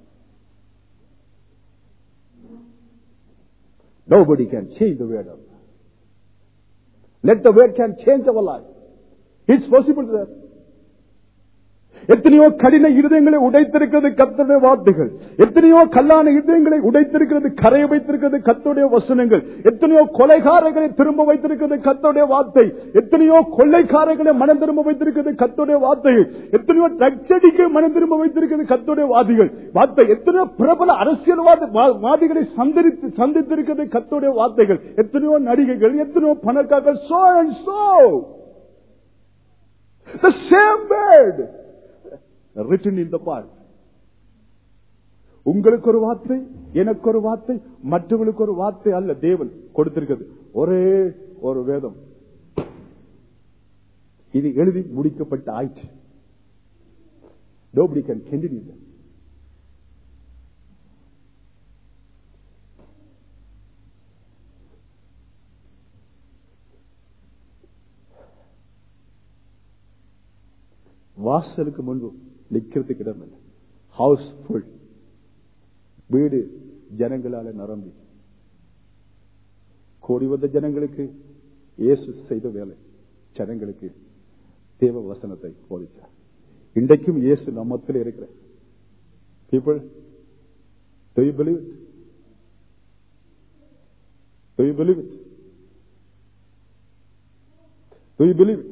Nobody can change the word of God. Let the word can change our life. It's possible, sir. எத்தனையோ கடின இருதயங்களை உடைத்திருக்கிறது கர்த்தருடைய வார்த்தைகள். எத்தனையோ கல்லான இருதயங்களை உடைத்திருக்கிறது, கரைய வைத்திருக்கிறது கர்த்தருடைய வசனங்கள். எத்தனையோ கொலைகாரர்களை திரும்ப வைத்திருக்கிறது கர்த்தருடைய வார்த்தை. எத்தனையோ கொள்ளைக்காரர்களை மனம் திரும்ப வைத்திருக்கிறது கர்த்தருடைய வார்த்தைகள். எத்தனையோ ட்ரக்ஸ் மனம் திரும்ப வைத்திருக்கிறது கர்த்தருடைய வார்த்தை. எத்தனையோ பிரபல அரசியல்வாதிகளை சந்தித்திருக்கிறது கர்த்தருடைய வார்த்தைகள். எத்தனையோ நடிகைகள், எத்தனையோ பணக்காரர்கள். So and so the same word written in the Bible. உங்களுக்கு ஒரு வார்த்தை, எனக்கு ஒரு வார்த்தை, மற்றவர்களுக்கு ஒரு வார்த்தை அல்ல. தேவன் கொடுத்திருக்கிறது ஒரே ஒரு வேதம். இது எழுதி முடிக்கப்பட்ட ஆயிற்று. Nobody can continue that. வாசலுக்கு முன்பு நிக்கிறதுக்கு இடம் இல்லை. ஹவுஸ் ஃபுல், வீடு ஜனங்களால நிரம்பி. கோடி வந்த ஜனங்களுக்கு இயேசு செய்த வேலை, ஜனங்களுக்கு தேவ வசனத்தை போதிச்சார். இன்றைக்கும் இயேசு நம்மத்தில் இருக்கிற people, do you believe it? Do you believe it? Do you believe it?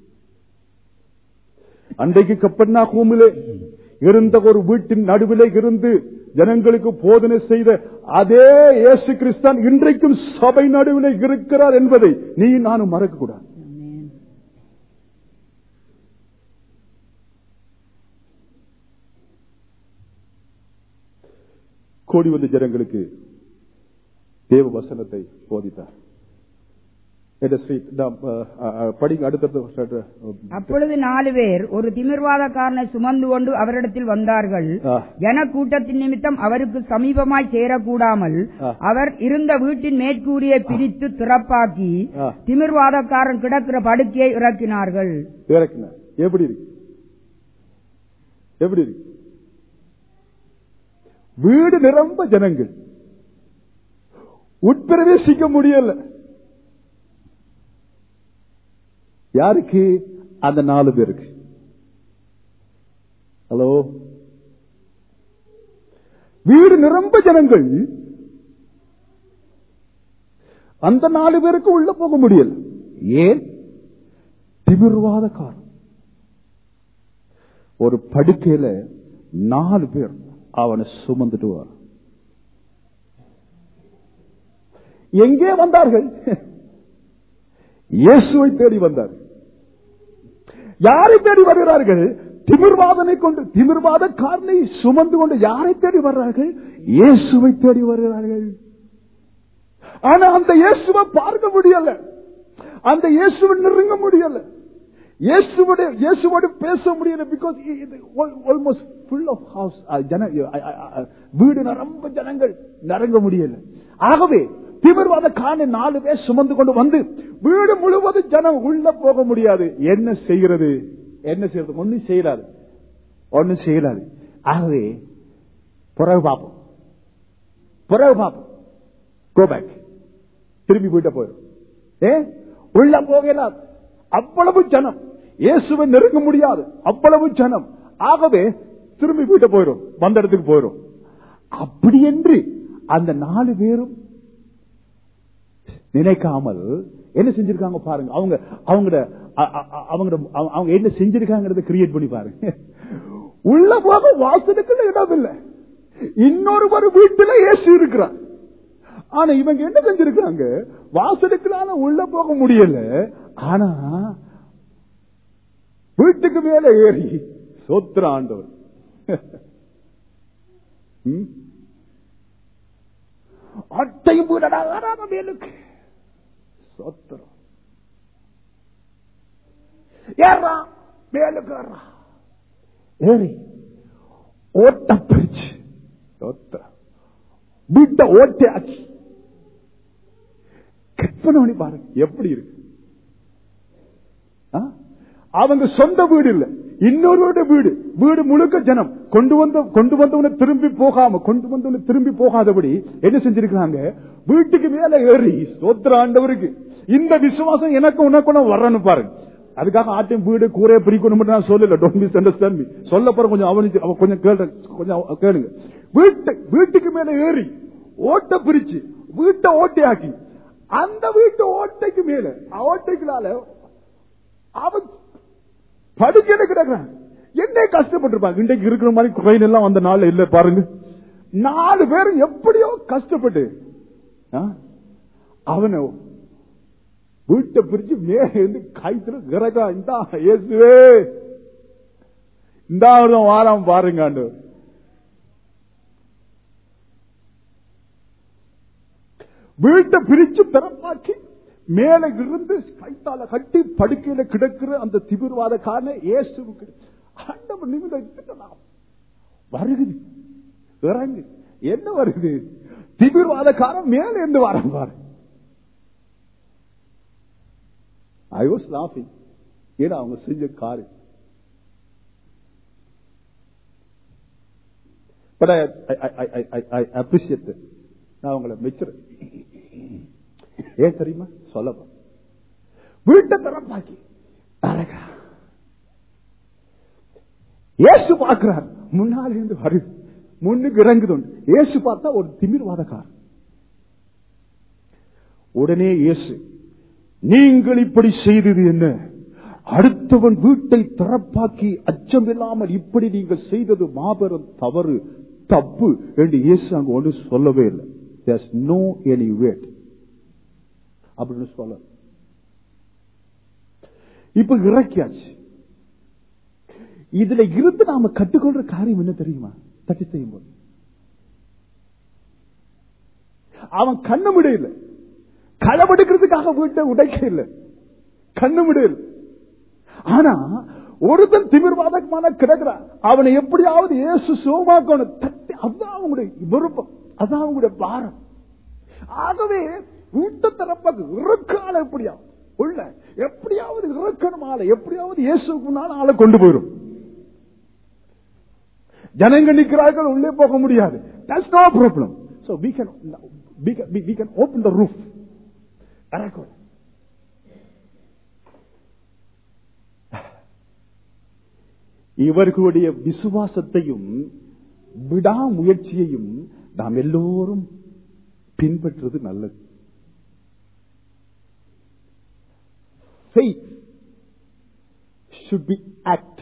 அன்றைக்கு கப்பர்நாகூமிலே இருந்த ஒரு வீட்டின் நடுவிலே இருந்து ஜனங்களுக்கு போதனை செய்த அதே இயேசு கிறிஸ்தான் இன்றைக்கும் சபை நடுவிலே இருக்கிறார் என்பதை நீ நானும் மறக்க கூடாது. கோடி வந்த ஜனங்களுக்கு தேவ வசனத்தை போதித்தார். அப்பொழுது 4 பேர் ஒரு திமிர்வாதக்காரனை சுமந்து கொண்டு அவரிடத்தில் வந்தார்கள். ஜன கூட்டத்தின் நிமித்தம் அவருக்கு சமீபமாய் சேரக்கூடாமல் அவர் இருந்த வீட்டின் மேற்கூரியை பிரித்து திறப்பாக்கி திமிர்வாதக்காரன் கிடக்கிற படுக்கையை இறக்கினார்கள். எப்படி இருக்கு? எப்படி இருக்கு? வீடு நிரம்ப ஜனங்கள், உட்பிரவேசிக்க முடியல. யாருக்கு? அந்த 4 பேருக்கு. ஹலோ, வீடு நிரம்ப ஜனங்கள், அந்த 4 பேருக்கு உள்ள போக முடியல. ஏன்? திமிர்வாதக்காரன் ஒரு படுக்கையில 4 பேர் அவனை சுமந்துட்டு வர. எங்கே வந்தார்கள்? இயேசுவை தேடி வந்தார்கள். யாரை தேடி வருகிறார்கள்? திமிர்வாதனை கொண்டு, திமிர்வாதக்காரனை சுமந்து கொண்டு யாரை தேடி வர்றார்கள்? இயேசுவை தேடி வருகிறார்கள். ஆனா அந்த இயேசுவை பார்க்க முடியல, அந்த இயேசுவை நெருங்க முடியல, இயேசுவோடு பேச முடியல. Because almost full of house, வீடு நிரம்ப ஜனங்கள், நெருங்க முடியல. ஆகவே திமிர்வாதக்காரனை 4 பேர் சுமந்து கொண்டு வந்து வீடு முழுவதும் ஜனம் உள்ள போக முடியாது. என்ன செய்கிறது? என்ன செய்யறது? ஒன்னும் செய்யலாது, ஒன்னும் செய்யலாது. ஆகவே பிறகு பார்ப்போம், பிறகு பார்ப்போம், கோ பேக், திரும்பி போயிட்ட போயிடும். உள்ள போகலாம், அவ்வளவு ஜனம், இயேசுவை நெருங்க முடியாது, அவ்வளவு ஜனம். ஆகவே திரும்பி போயிட்ட போயிடும், வந்த இடத்துக்கு போயிடும். அப்படி என்று அந்த 4 பேரும் நினைக்காமல் என்ன செஞ்சிருக்காங்க பாருங்க. அவங்க என்ன செஞ்சிருக்காங்க கிரியேட் பண்ணி பாருங்க. உள்ள போக வாசலுக்குள்ள இடம் இல்லை, இன்னொரு வீட்டுல இயேசு இருக்கிறார். ஆனா இவங்க என்ன செஞ்சிருக்காங்க? வாசலுக்குள்ள உள்ள போக முடியல, ஆனா வீட்டுக்கு மேல ஏறி சோத்திர ஆண்டவர் அட்டையும் மேலுக்கு சோத்திரம் ஏறா, மேலுக்கு ஏறி ஓட்ட பிரிச்சு சோத்திரம் வீட்டை ஓட்டையாக்கி கற்பனை பண்ணி பாருங்க எப்படி இருக்கு. அவங்க சொந்த வீடு இல்ல, இன்னொரு வீடு, வீடு முழுக்க ஜனம். கொண்டு வந்தவனை திரும்பி போகாம, கொண்டு வந்தவனை திரும்பி போகாதபடி என்ன செஞ்சிருக்காங்க? வீட்டுக்கு மேல ஏறி சோத்திர ஆண்டவருக்கு. இந்த விசுவாசம் எனக்கு உனக்கு வரணும் பாருங்க. அதுக்காக ஆட்டையும் வீடு கூரையை பிரிக்கணும் நான் சொல்லல. Don't misunderstand me. சொல்ல போற கொஞ்சம் கேளுங்க. வீட்டுக்கு மேல ஏறி ஓட்ட பிரிச்சு வீட்டை ஓட்டையாக்கி, அந்த வீட்டு ஓட்டைக்கு மேல ஓட்டைகளால அவன் படுக்கையில கிடக்குறான். என்ன கஷ்டப்பட்டிருப்பாங்க. இன்றைக்கு இருக்கிற மாதிரி குறைன் எல்லாம் அந்த நாள் இல்ல பாருங்க. 4 பேரும் எப்படியோ கஷ்டப்பட்டு அவனை வீட்டை பிரிச்சு மேல இருந்து கைத்துல கிடக்கா. இந்த இயேசுவே இந்த வாரம் பாருங்க. வீட்டை பிரிச்சு திறப்பாக்கி மேல இருந்து கைத்தால கட்டி படுக்கையில கிடக்கிற அந்த திமிர்வாதக்காரனை இயேசுவுக்கு ஆண்டவர் நிமிடம் வருகுது. இறங்கு. என்ன வருது? திமிர்வாதக்காரன் மேல இருந்து வரான் பாரு. I was laughing. ஏன்னா அவங்க செஞ்ச காரியம் But I appreciate it. நான் உங்களை மெச்சுறேன். ஏன் தெரியுமா? சொல்லப்பா வீட்டை திறப்பாக்கி அழகா இயேசு பார்க்கிறார். முன்னால இருந்து வருது, முன்னுக்கு இறங்குது. இயேசு பார்த்தா ஒரு திமிர்வாதக்காரர். உடனே இயேசு, நீங்கள் இப்படி செய்தது என்ன? அடுத்தவன் வீட்டை திறப்பாக்கி அச்சம் இல்லாமல் இப்படி நீங்கள் செய்தது மாபெரும் தவறு, தப்பு என்று இயேசு அங்க ஒன்று சொல்லவே இல்லை. There's no any weight அப்படின்னு சொல்ல. இப்ப இறக்கியாச்சு. இதுல இருந்து நாம கற்றுக்கொள்ற காரியம் என்ன தெரியுமா? தட்டி செய்யும் போது அவன் கண்ணு முடியல, களவெடுக்கிறதுக்காக வீட்டை உடைக்க இல்லை, கண்ணு முடியல. ஆனா ஒருத்தன் திமிர்வாதமான கிடக்கிறான், அவனை எப்படியாவது இயேசு சுகமாக்கணும். தட்டி, அதான் அவங்களுடைய விருப்பம், அதான் அவங்களுடைய பாரம். ஆகவே வீட்டை திறப்பாக்கு இறக்கால எப்படியாவது உள்ள எப்படியாவது இறக்கணும் ஆளை, எப்படியாவது இயேசுக்கு முன்னால ஆளை கொண்டு போயிடும். ஜனங்க நிற்கிறார்கள், உள்ளே போக முடியாது. That's no problem. So we can open the roof. இவர்களுடைய விசுவாசத்தையும் விடாமுயற்சியையும் நாம் எல்லோரும் பின்பற்றுவது நல்லது. Faith should be act.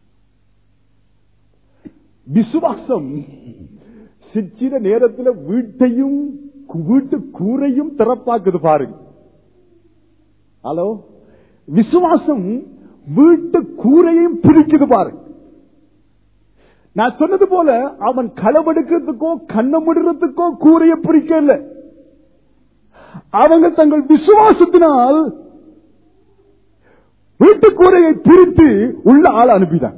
விசுவாசம் சிற்சில நேரத்தில் வீட்டையும் வீட்டு கூரையும் திறப்பாக்குது பாருங்க. ஹலோ, விசுவாசம் வீட்டு கூரையும் பிரிக்குது பாருங்க. நான் சொன்னது போல அவன் களவெடுக்கிறதுக்கோ கண்ணமிடுறதுக்கோ கூரையை பிரிக்கல. அவங்க தங்கள் விசுவாசத்தினால் வீட்டு கூரையை பிரித்து உள்ள ஆள் அனுப்பினான்.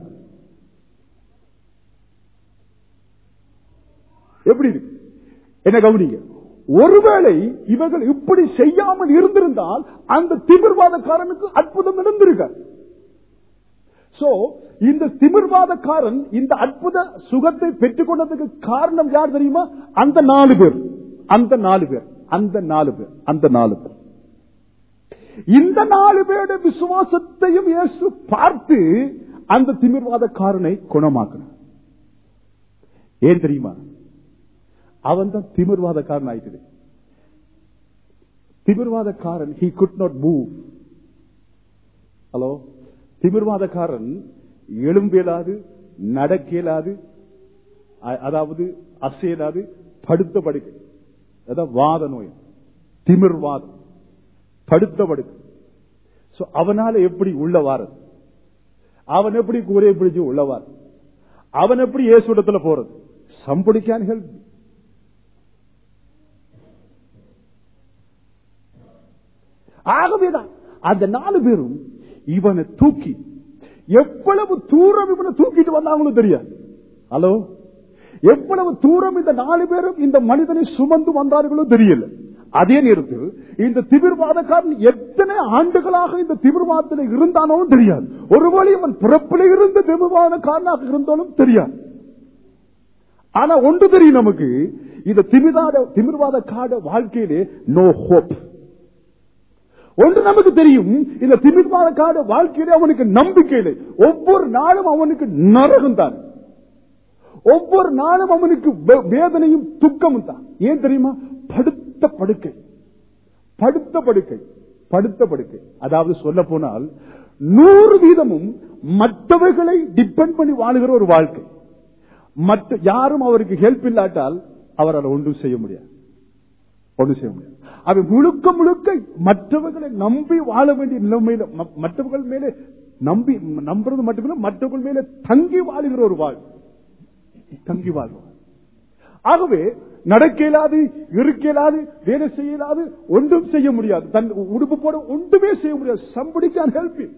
எப்படி இருக்கு என்ன கவனிங்க. ஒருவேளை இவர்கள் இப்படி செய்யாமல் இருந்திருந்தால் அந்த திமிர்வாதக்காரனுக்கு அற்புதம் நடந்திருக்க. சோ இந்த திமிர்வாதக்காரன் இந்த அற்புத சுகத்தை பெற்றுக் கொண்டதுக்கு காரணம் யார் தெரியுமா? அந்த 4 பேர். இந்த 4 பேருடைய விசுவாசத்தையும் இயேசு பார்த்து அந்த திமிர்வாதக்காரனை குணமாக்கினார். ஏன் தெரியுமா? அவன் தான் திமிர்வாதக்காரன் ஆயிட்டு. திமிர்வாதக்காரன் he could not move. Hello, திமிர்வாதக்காரன் எழும்பேலாது, நடக்கேலாது, அதாவது அசையலாது, படுத்த படுக்கை. அதான் வாத நோய், திமிர்வாதம், படுத்த படுக்கை. அவனால எப்படி உள்ளவாரது? அவன் எப்படி கூரையை பிடிச்சு உள்ளவார்? அவன் எப்படி இயேசுவிடத்துல போறது? somebody can help me. ஆகவேதான் அந்த 4 பேரும் இவனை தூக்கி எவ்வளவு தூரம் இவனை தூக்கிட்டு வந்தாங்களோ தெரியாது. ஹலோ, எவ்வளவு தூரம் இந்த 4 பேரும் இந்த மனிதனை சுமந்து வந்தார்களோ தெரியல. அதே நேரத்தில் இந்த திமிர்வாதக்காரன் எத்தனை ஆண்டுகளாக இந்த திமிர்வாதத்தில் இருந்தானோ தெரியாது. ஒருவேளை அவன் பிறப்பில் இருந்த திமிர்வாதக்காரனாக இருந்தாலும் தெரியாது. ஆனா ஒன்று தெரியும் நமக்கு, இந்த திமிர்வாதக்கார வாழ்க்கையிலே நோ ஹோப். ஒன்று நமக்கு தெரியும், இந்த திமிர்வாதக்கார வாழ்க்கையிலே அவனுக்கு நம்பிக்கை இல்லை. ஒவ்வொரு நாளும் அவனுக்கு நரகம் தான், ஒவ்வொரு நாளும் அவனுக்கு வேதனையும் துக்கமும் தான். ஏன் தெரியுமா? படுத்த படுக்கை. அதாவது சொல்ல போனால் 100% மற்றவர்களை டிபெண்ட் பண்ணி வாழுகிற ஒரு வாழ்க்கை. மற்ற யாரும் அவருக்கு ஹெல்ப் இல்லாட்டால் அவரால் ஒன்றும் செய்ய முடியாது. அவன் முழுக்க மற்றவர்களை நம்பி வாழ வேண்டிய நிலைமையில, மற்றவர்கள் மேலே நம்புறது மட்டுமில்லை, மற்றவர்கள் மேலே தங்கி வாழுகிற ஒரு வாழ்வார். ஆகவே நடக்க இயலாது, இருக்க இயலாது, வேலை செய்ய இயலாது, ஒன்றும் செய்ய முடியாது. தன் உடுப்பு போட ஒன்றுமே செய்ய முடியாது. somebody can help him.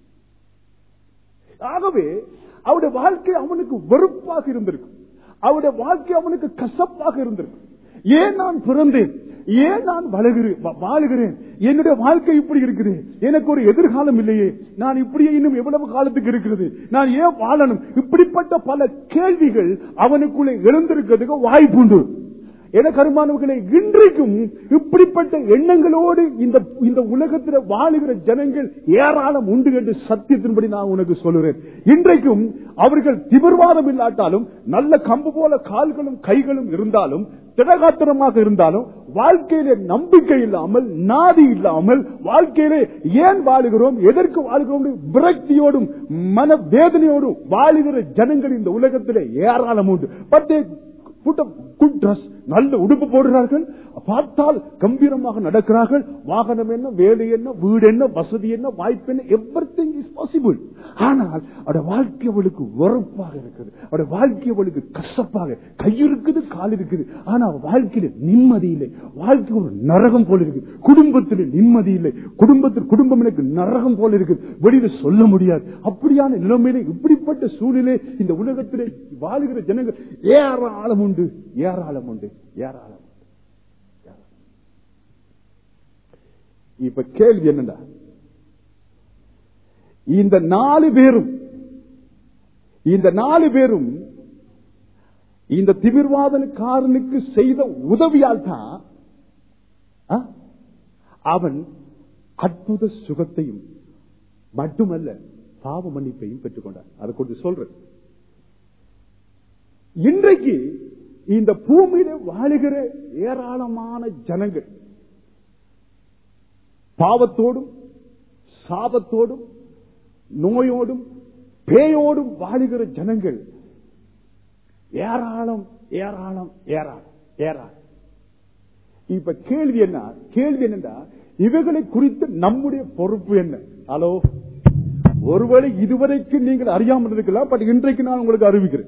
ஆகவே அவருடைய வாழ்க்கை அவனுக்கு வெறுப்பாக இருந்திருக்கு, அவருடைய வாழ்க்கை அவனுக்கு கசப்பாக இருந்திருக்கு. ஏன் நான் பிறந்தேன், ஏன் நான் வாழுகிறேன்? என்னுடைய வாழ்க்கை இப்படி இருக்குது, எனக்கு ஒரு எதிர்காலம் இல்லையே, நான் இப்படியே இன்னும் எவ்வளவு காலத்துக்கு இருக்கிறது, நான் ஏன் வாழணும்? இப்படிப்பட்ட பல கேள்விகள் அவனுக்குள்ளே எழுந்திருக்கிறதுக்கு வாய்ப்புண்டு. என கருமானவர்களே, இன்றைக்கும் இப்படிப்பட்ட எண்ணங்களோடு இந்த உலகத்தில் வாழுகிற ஜனங்கள் ஏராளம் உண்டு என்று சத்தியத்தின்படி நான் உனக்கு சொல்லுறேன். இன்றைக்கும் அவர்கள் திமிர்வாதம் இல்லாட்டாலும், நல்ல கம்பு போல கால்களும் கைகளும் இருந்தாலும், திடகாத்திரமாக இருந்தாலும், வாழ்க்கையிலே நம்பிக்கை இல்லாமல், நாதி இல்லாமல், வாழ்க்கையிலே ஏன் வாழுகிறோம், எதற்கு வாழுகிறோம் விரக்தியோடும் மன வேதனையோடும் வாழுகிற ஜனங்கள் இந்த உலகத்திலே ஏராளம் உண்டு. குட் ட்ரெஸ், நல்ல உடுப்பு போடுகிறார்கள், பார்த்தால் கம்பீரமாக நடக்கிறார்கள், வாகனம் என்ன, வேலை என்ன, வீடு என்ன, வசதி என்ன, வாய்ப்பு என்ன, எவ்ரிதிங் இஸ் பாசிபிள். ஆனால் அவருடைய வாழ்க்கை அவளுக்கு வெறுப்பாக இருக்குது, அவருடைய வாழ்க்கை அவளுக்கு கசப்பாக, கை இருக்குது, கால் இருக்குது, ஆனா அவள் வாழ்க்கையில நிம்மதி இல்லை. வாழ்க்கை ஒரு நரகம் போல இருக்கு. குடும்பத்தில் நிம்மதி இல்லை, குடும்பம் எனக்கு நரகம் போல இருக்கு, வெளியில சொல்ல முடியாது. அப்படியான நிலைமையிலே, இப்படிப்பட்ட சூழ்நிலை இந்த உலகத்திலே வாழுகிற ஜனங்கள் ஏராளம் உண்டு. இப்ப கேள்வி என்னடா, இந்த 4 பேரும் இந்த திமிர்வாதனக்காரனுக்கு செய்த உதவியால் தான் அவன் அற்புத சுகத்தையும் மட்டுமல்ல பாவ மன்னிப்பையும் பெற்றுக்கொண்டான். அதை கொண்டு சொல்றேன். இன்றைக்கு இந்த பூமியில வாழுகிற ஏராளமான ஜனங்கள் பாவத்தோடும் சாபத்தோடும் நோயோடும் பேயோடும் வாழுகிற ஜனங்கள் ஏராளம். இப்ப கேள்வி என்னன்னா, இவைகளை குறித்து நம்முடைய பொறுப்பு என்ன? ஹலோ, ஒருவேளை இதுவரைக்கும் நீங்கள் அறியாமல் இருக்கலாம், பட் இன்றைக்கு நான் உங்களுக்கு அறிவிக்கிறேன்.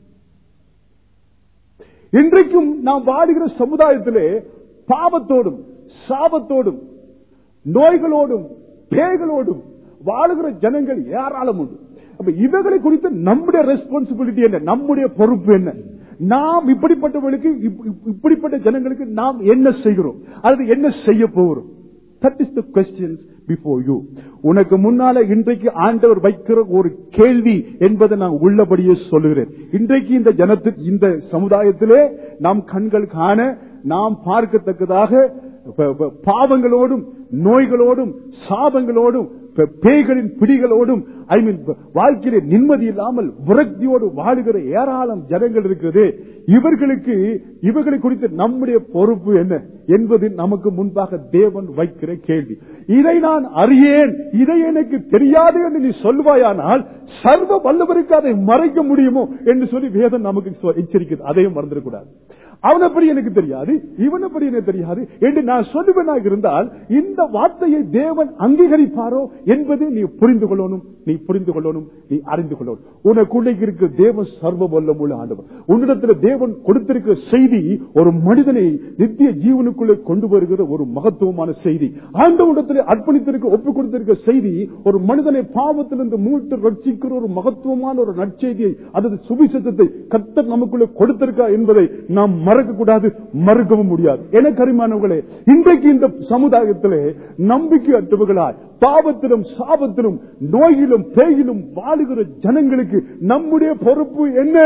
இன்றைக்கும் நாம் வாழுகிற சமுதாயத்திலே பாவத்தோடும் சாபத்தோடும் நோய்களோடும் பேய்களோடும் வாழுகிற ஜனங்கள் ஏராளம் உண்டு. அப்ப இவைகளை குறித்து நம்முடைய ரெஸ்பான்சிபிலிட்டி என்ன, நம்முடைய பொறுப்பு என்ன? நாம் இப்படிப்பட்டவர்களுக்கு, இப்படிப்பட்ட ஜனங்களுக்கு நாம் என்ன செய்கிறோம், அல்லது என்ன செய்ய போகிறோம்? That is the questions before you. உனக்கு முன்னால இன்றைக்கு ஆண்டவர் வைக்கிற ஒரு கேள்வி என்பதை நான் உள்ளபடியே சொல்லுகிறேன். இன்றைக்கு இந்த ஜனத்துக்கு, இந்த சமுதாயத்திலே நாம் கண்கள் காண, நாம் பார்க்கத்தக்கதாக பாவங்களோடும் நோய்களோடும் சாபங்களோடும் பேய்களின் பிடிகளோடும் வாழ்க்கையிலே நிம்மதி இல்லாமல் விரக்தியோடு வாழுகிற ஏராளம் ஜனங்கள் இருக்கிறது. இவர்களை குறித்து நம்முடைய பொறுப்பு என்ன என்பது நமக்கு முன்பாக தேவன் வைக்கிற கேள்வி. இதை நான் அறியேன், இதை எனக்கு தெரியாது என்று நீ சொல்வாயானால் சர்வ வல்லவருக்கு அதை மறைக்க முடியுமோ என்று சொல்லி வேதம் நமக்கு எச்சரிக்கிறது. அதையும் மறந்துடக்கூடாது. அவனை படி எனக்கு தெரியாது, இவனை படி எனக்கு தெரியாது என்று நான் சொல்லுவனாக இருந்தால் இந்த வார்த்தையை தேவன் அங்கீகரிப்பாரோ என்பது நீ புரிந்து கொள்ளணும், நீ அறிந்து கொள்ளணும். உனக்குள்ளே இருக்கிற தேவன் சர்வ வல்லமுள்ள ஆண்டவர். உன்னிடத்தில் தேவன் கொடுத்திருக்கிற செய்தி ஒரு மனிதனை நித்திய ஜீவனுக்குள்ளே கொண்டு வருகிற ஒரு மகத்துவமான செய்தி. ஆண்டவரிடத்தில் அர்ப்பணித்திருக்க, ஒப்புக் கொடுத்திருக்கிற செய்தி ஒரு மனிதனை பாவத்திலிருந்து மீட்டு ரட்சிக்கிற ஒரு மகத்துவமான ஒரு நற்செய்தியை, அதாவது சுவிசேஷத்தை கர்த்தர் நமக்குள்ளே கொடுத்திருக்கா என்பதை நாம் மறக்க கூடாது, மறுக்கவும் முடியாது. என கரிமானவர்களே, இன்றைக்கு இந்த சமுதாயத்திலே நம்பிக்கை அற்றவர்களாய் பாவத்திலும் சாபத்திலும் நோயிலும் பேயிலும் வாழுகிற ஜனங்களுக்கு நம்முடைய பொறுப்பு என்ன?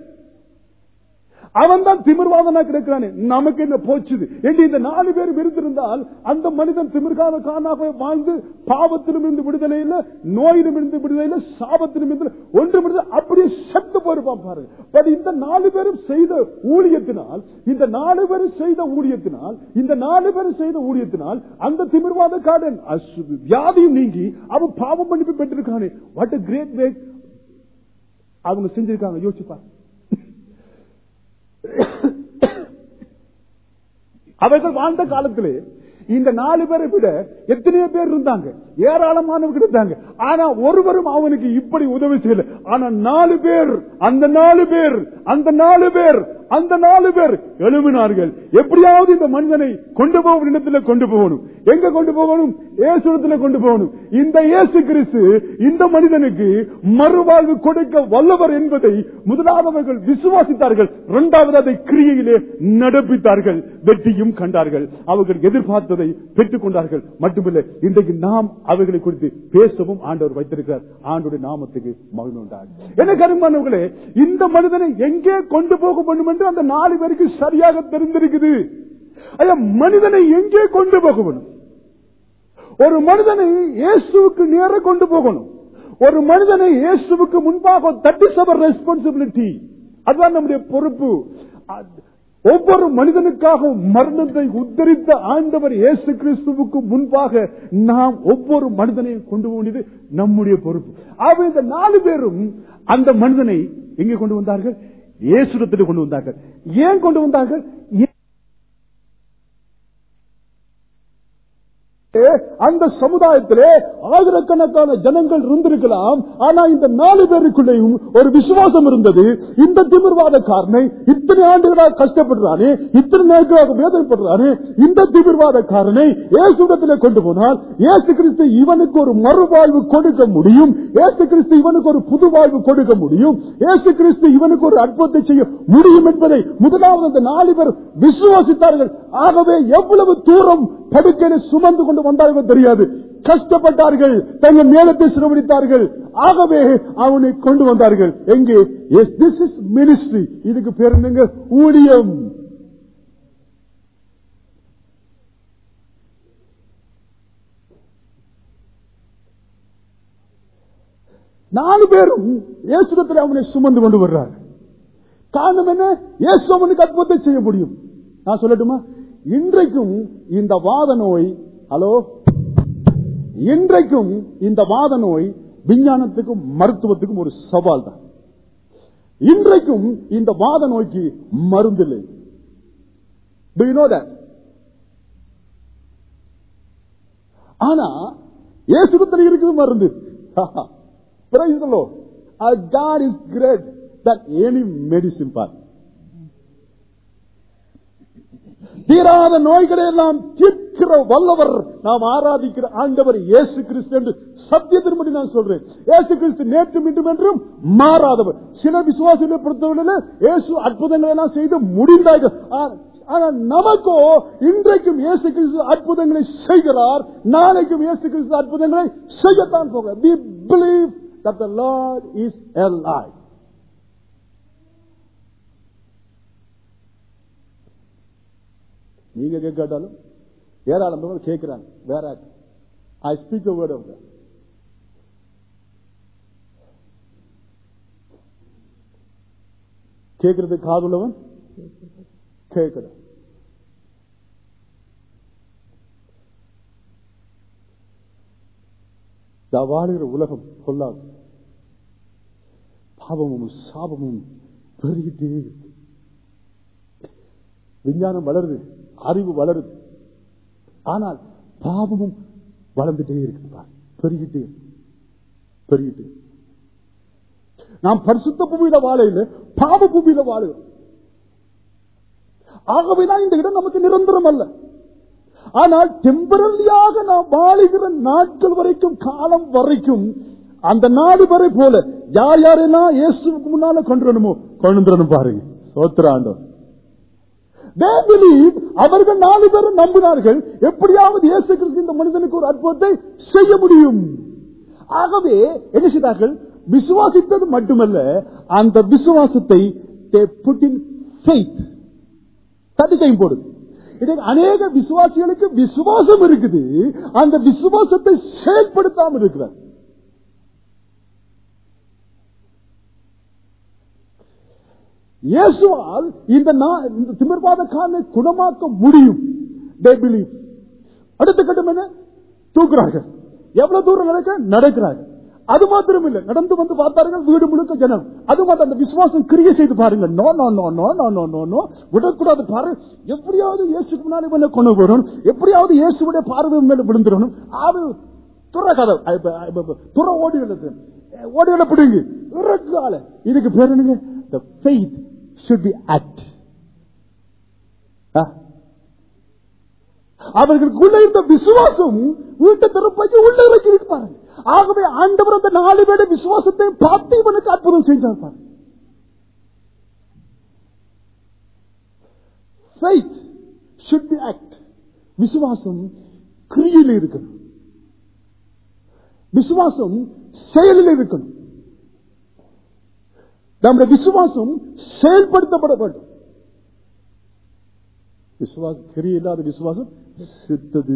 அவன் தான் திமிர்வாதனா கிடக்கிறானே, நமக்கு என்ன போச்சுது என்று இந்த 4 பேர் இருந்திருந்தால் அந்த மனிதன் திமிர்காரனாக வாழ்ந்து பாவத்திலும் இருந்து விடுதலை இல்லை, நோயிலும் இருந்து விடுதலை இல்லை, சாபத்திலும் இருந்து ஒன்று விடுதலை, அப்படியே செத்து போயிருப்பான் பாருங்க. பட் இந்த 4 பேரும் செய்த ஊழியத்தினால், அந்த திமிர்வாதக்காரன் வியாதியும் நீங்கி அவன் பாவம் மன்னிப்பு பெற்றிருக்கானே. வாட் a great way அவங்க செஞ்சிருக்காங்க, யோசிப்பார். அவர்கள் வாழ்ந்த காலத்திலே இந்த 4 பேரை விட எத்தனையோ பேர் இருந்தாங்க, ஏராளமானவர்கள் இருந்தாங்க. ஆனா ஒருவரும் அவனுக்கு இப்படி உதவி செய்யல. ஆனா 4 பேர், அந்த 4 பேர் எழுப்பினார்கள். எப்படியாவது இந்த மனிதனை கொண்டு போகும் இடத்துல கொண்டு போகணும். எங்க கொண்டு போகணும்? இயேசுவிடத்துல கொண்டு போகணும். இந்த இயேசு கிறிஸ்து இந்த மனிதனுக்கு மறுவாழ்வு கொடுக்க வல்லவர் என்பதை முதலாவவர்கள் விசுவாசித்தார்கள். இரண்டாவது அதை கிரியையிலே நடப்பித்தார்கள். வெற்றியும் கண்டார்கள். அவர்கள் எதிர்பார்த்ததை பெற்றுக் கொண்டார்கள். மட்டுமில்லை, இன்றைக்கு நாம் அவர்களை குறித்து பேசவும் ஆண்டவர் வைத்திருக்கிறார். ஆண்டவருடைய நாமத்துக்கு மகிமை உண்டாகும். எனக்கு அருமையானவர்களே, இந்த மனிதனை எங்கே கொண்டு போக வேண்டும் என்று அந்த 4 பேருக்கு சரியாக தெரிந்திருக்குது. மனிதனை எங்கே கொண்டு போக வேண்டும்? ஒரு மனிதனை இயேசுவுக்கு நேர கொண்டு போகணும். ஒரு மனிதனை இயேசுவுக்கு முன்பாக தட் இஸ் அவர் ரெஸ்பான்சிபிலிட்டி. அதுதான் நம்முடைய பொறுப்பு. ஒவ்வொரு மனிதனுக்காக மரணத்தை உத்தரித்த ஆண்டவர் இயேசு கிறிஸ்துவுக்கு முன்பாக நாம் ஒவ்வொரு மனிதனையும் கொண்டு போனது நம்முடைய பொறுப்பு. ஆக இந்த 4 பேரும் அந்த மனிதனை எங்கே கொண்டு வந்தார்கள்? இயேசுவிடத்தில் கொண்டு வந்தார்கள். ஏன் கொண்டு வந்தார்கள்? அந்த சமுதாயத்திலே ஆயிரக்கணக்கான ஜனங்கள் இருந்திருக்கலாம். ஆனா இந்த 4 பேருக்குள்ளேயும் ஒரு விசுவாசம் இருந்தது. இந்த திமிர்வாதக்காரனை இத்தனை ஆண்டுகளாக கஷ்டப்படுறானே, இத்தனை நாட்களாக வேதனைப்படுறானே, இந்த திமிர்வாதக்காரனை இயேசுவிடத்திலே கொண்டு போனால் இயேசு கிறிஸ்து இவனுக்கு ஒரு மறுவாழ்வு கொடுக்க முடியும். இயேசு கிறிஸ்து இவனுக்கு ஒரு புது வாழ்வு கொடுக்க முடியும். இயேசு கிறிஸ்து இவனுக்கு ஒரு அற்புதத்தை செய்ய முடியும் என்பதை முதலாவது அந்த 4 பேர் விசுவாசித்தார்கள். ஆகவே எவ்வளவு தூரம் படுக்கையை சுமந்து கொண்டு வந்தார்கள் தெரியாது. கஷ்டப்பட்டார்கள், தங்கள் நேரத்தை சிரமடித்தார்கள். ஆகவே அவனை கொண்டு வந்தார்கள். எங்கே? This is ministry. இதுக்கு பேர் என்னங்க? ஊழியம். நாலு பேரும் இயேசுவிடத்தில் அவனை சுமந்து கொண்டு வர்றார். காரணம் என்ன? இயேசு அவனுக்கு அற்புதத்தை செய்ய முடியும். நான் சொல்லட்டுமா? இன்றைக்கும் இந்த வாத நோய், ஹலோ, இன்றைக்கும் இந்த வாத நோய் விஞ்ஞானத்துக்கும் மருத்துவத்துக்கும் ஒரு சவால் தான். இன்றைக்கும் இந்த வாத நோய்க்கு மருந்தில்லை. Do you know that? ஆனா இயேசுவிடத்தில் இருக்குது மருந்து. Praise the Lord. Our God is great than any medicine part. தீராத நோய்களை எல்லாம் தீர்க்கிற வல்லவர் நாம் ஆராதிக்கிற ஆண்டவர் இயேசு கிறிஸ்து என்று சத்தியத்தின்படி நான் சொல்றேன். இயேசு கிறிஸ்து நேற்று மீண்டும் என்றும் மாறாதவர். சில விசுவாசிகளை பொறுத்தவரையில இயேசு அற்புதங்களை எல்லாம் செய்து முடிந்தார்கள். ஆனால் நமக்கோ இன்றைக்கும் இயேசு கிறிஸ்து அற்புதங்களை செய்கிறார். நாளைக்கும் இயேசு கிறிஸ்து அற்புதங்களை செய்யத்தான் போகிறார். We believe that the Lord is alive. நீங்க கேட்டாலும் ஏராளம் பேர் கேட்கிறாங்க. வேற I speak the word of God. கேட்கிறது காதுள்ளவன் கேட்கிறான். வாழ்கிற உலகம் கொள்ளாது. பாவமும் சாபமும் பெருகிட்டே இருக்கு. விஞ்ஞானம் வளருது, அறிவு வளருது, ஆனால் பாவமும் வளர்ந்துட்டே இருக்கு, பெருகிட்டே பெருகிட்டே. நாம் பரிசுத்த பூமியில வாழ இல்லை, பாவ பூமியில வாழுகிறோம். ஆகவேதான் இந்த இடம் நமக்கு நிரந்தரம் அல்ல. ஆனால் டெம்பரரியாக நாம் வாழுகிற நாட்கள் வரைக்கும், காலம் வரைக்கும் அந்த 4 பேரை போல யார் யாரெல்லாம் இயேசுவுக்கு முன்னால கொண்டு வரணுமோ கொண்டு வரணும். பாருங்க, சோத்திராண்டோம். அவர்கள் 4 பேரும் நம்பினார்கள், எப்படியாவது இயேசு கிறிஸ்து இந்த மனிதனுக்கு ஒரு அற்புதத்தை செய்ய முடியும். ஆகவே என்ன செய்தார்கள்? விசுவாசித்தது மட்டுமல்ல, அந்த விசுவாசத்தை தட்டிக்கையும் போடுது. அநேக விசுவாசிகளுக்கு விசுவாசம் இருக்குது, அந்த விசுவாசத்தை செயல்படுத்தாமல் இருக்கிறார். இயேசுவால் இந்த திமிர்வாதக்காரனை குணமாக்க முடியும். They believe. அடுத்த கட்டம் என்ன? தூக்குறார்கள். எவ்வளவு தூரம் நடக்கிறார்கள். அது மாத்திரம் இல்ல, நடந்து வந்து பார்த்தார்கள், வீடு முழுக்க ஜனம். அது மாதிரி அந்த விசுவாசம் கிரியை செய்து பாருங்க. No no no no no no no no விடக்கூடாது. பாரு, எப்படியாவது இயேசுக்கு முன்னாடி மேல கொண்டு வரணும், எப்படியாவது இயேசுடைய பார்வை மேல விழுந்துடணும். அது துற கதை, துற ஓடிகளை பிடிங்க. இதுக்கு பேர் என்னங்க? The faith should be act. அவர்களுக்குள்ள இருந்த விசுவாசம் வீட்டை திறப்பாக்கி உள்ள இறக்கி இருப்பாங்க. ஆகவே ஆண்டவர் அந்த 4 பேருடைய விசுவாசத்தை பார்த்து இவனுக்கு அற்புதம் செஞ்சார் பாருங்க. Faith should be act. விசுவாசம் கிரியையில் இருக்கணும், விசுவாசம் செயலில் இருக்கணும். நம்முடைய விசுவாசம் செயல்படுத்தப்பட வேண்டும். விசுவாசம் கிரியை இல்லாத விசுவாசம் செத்தது.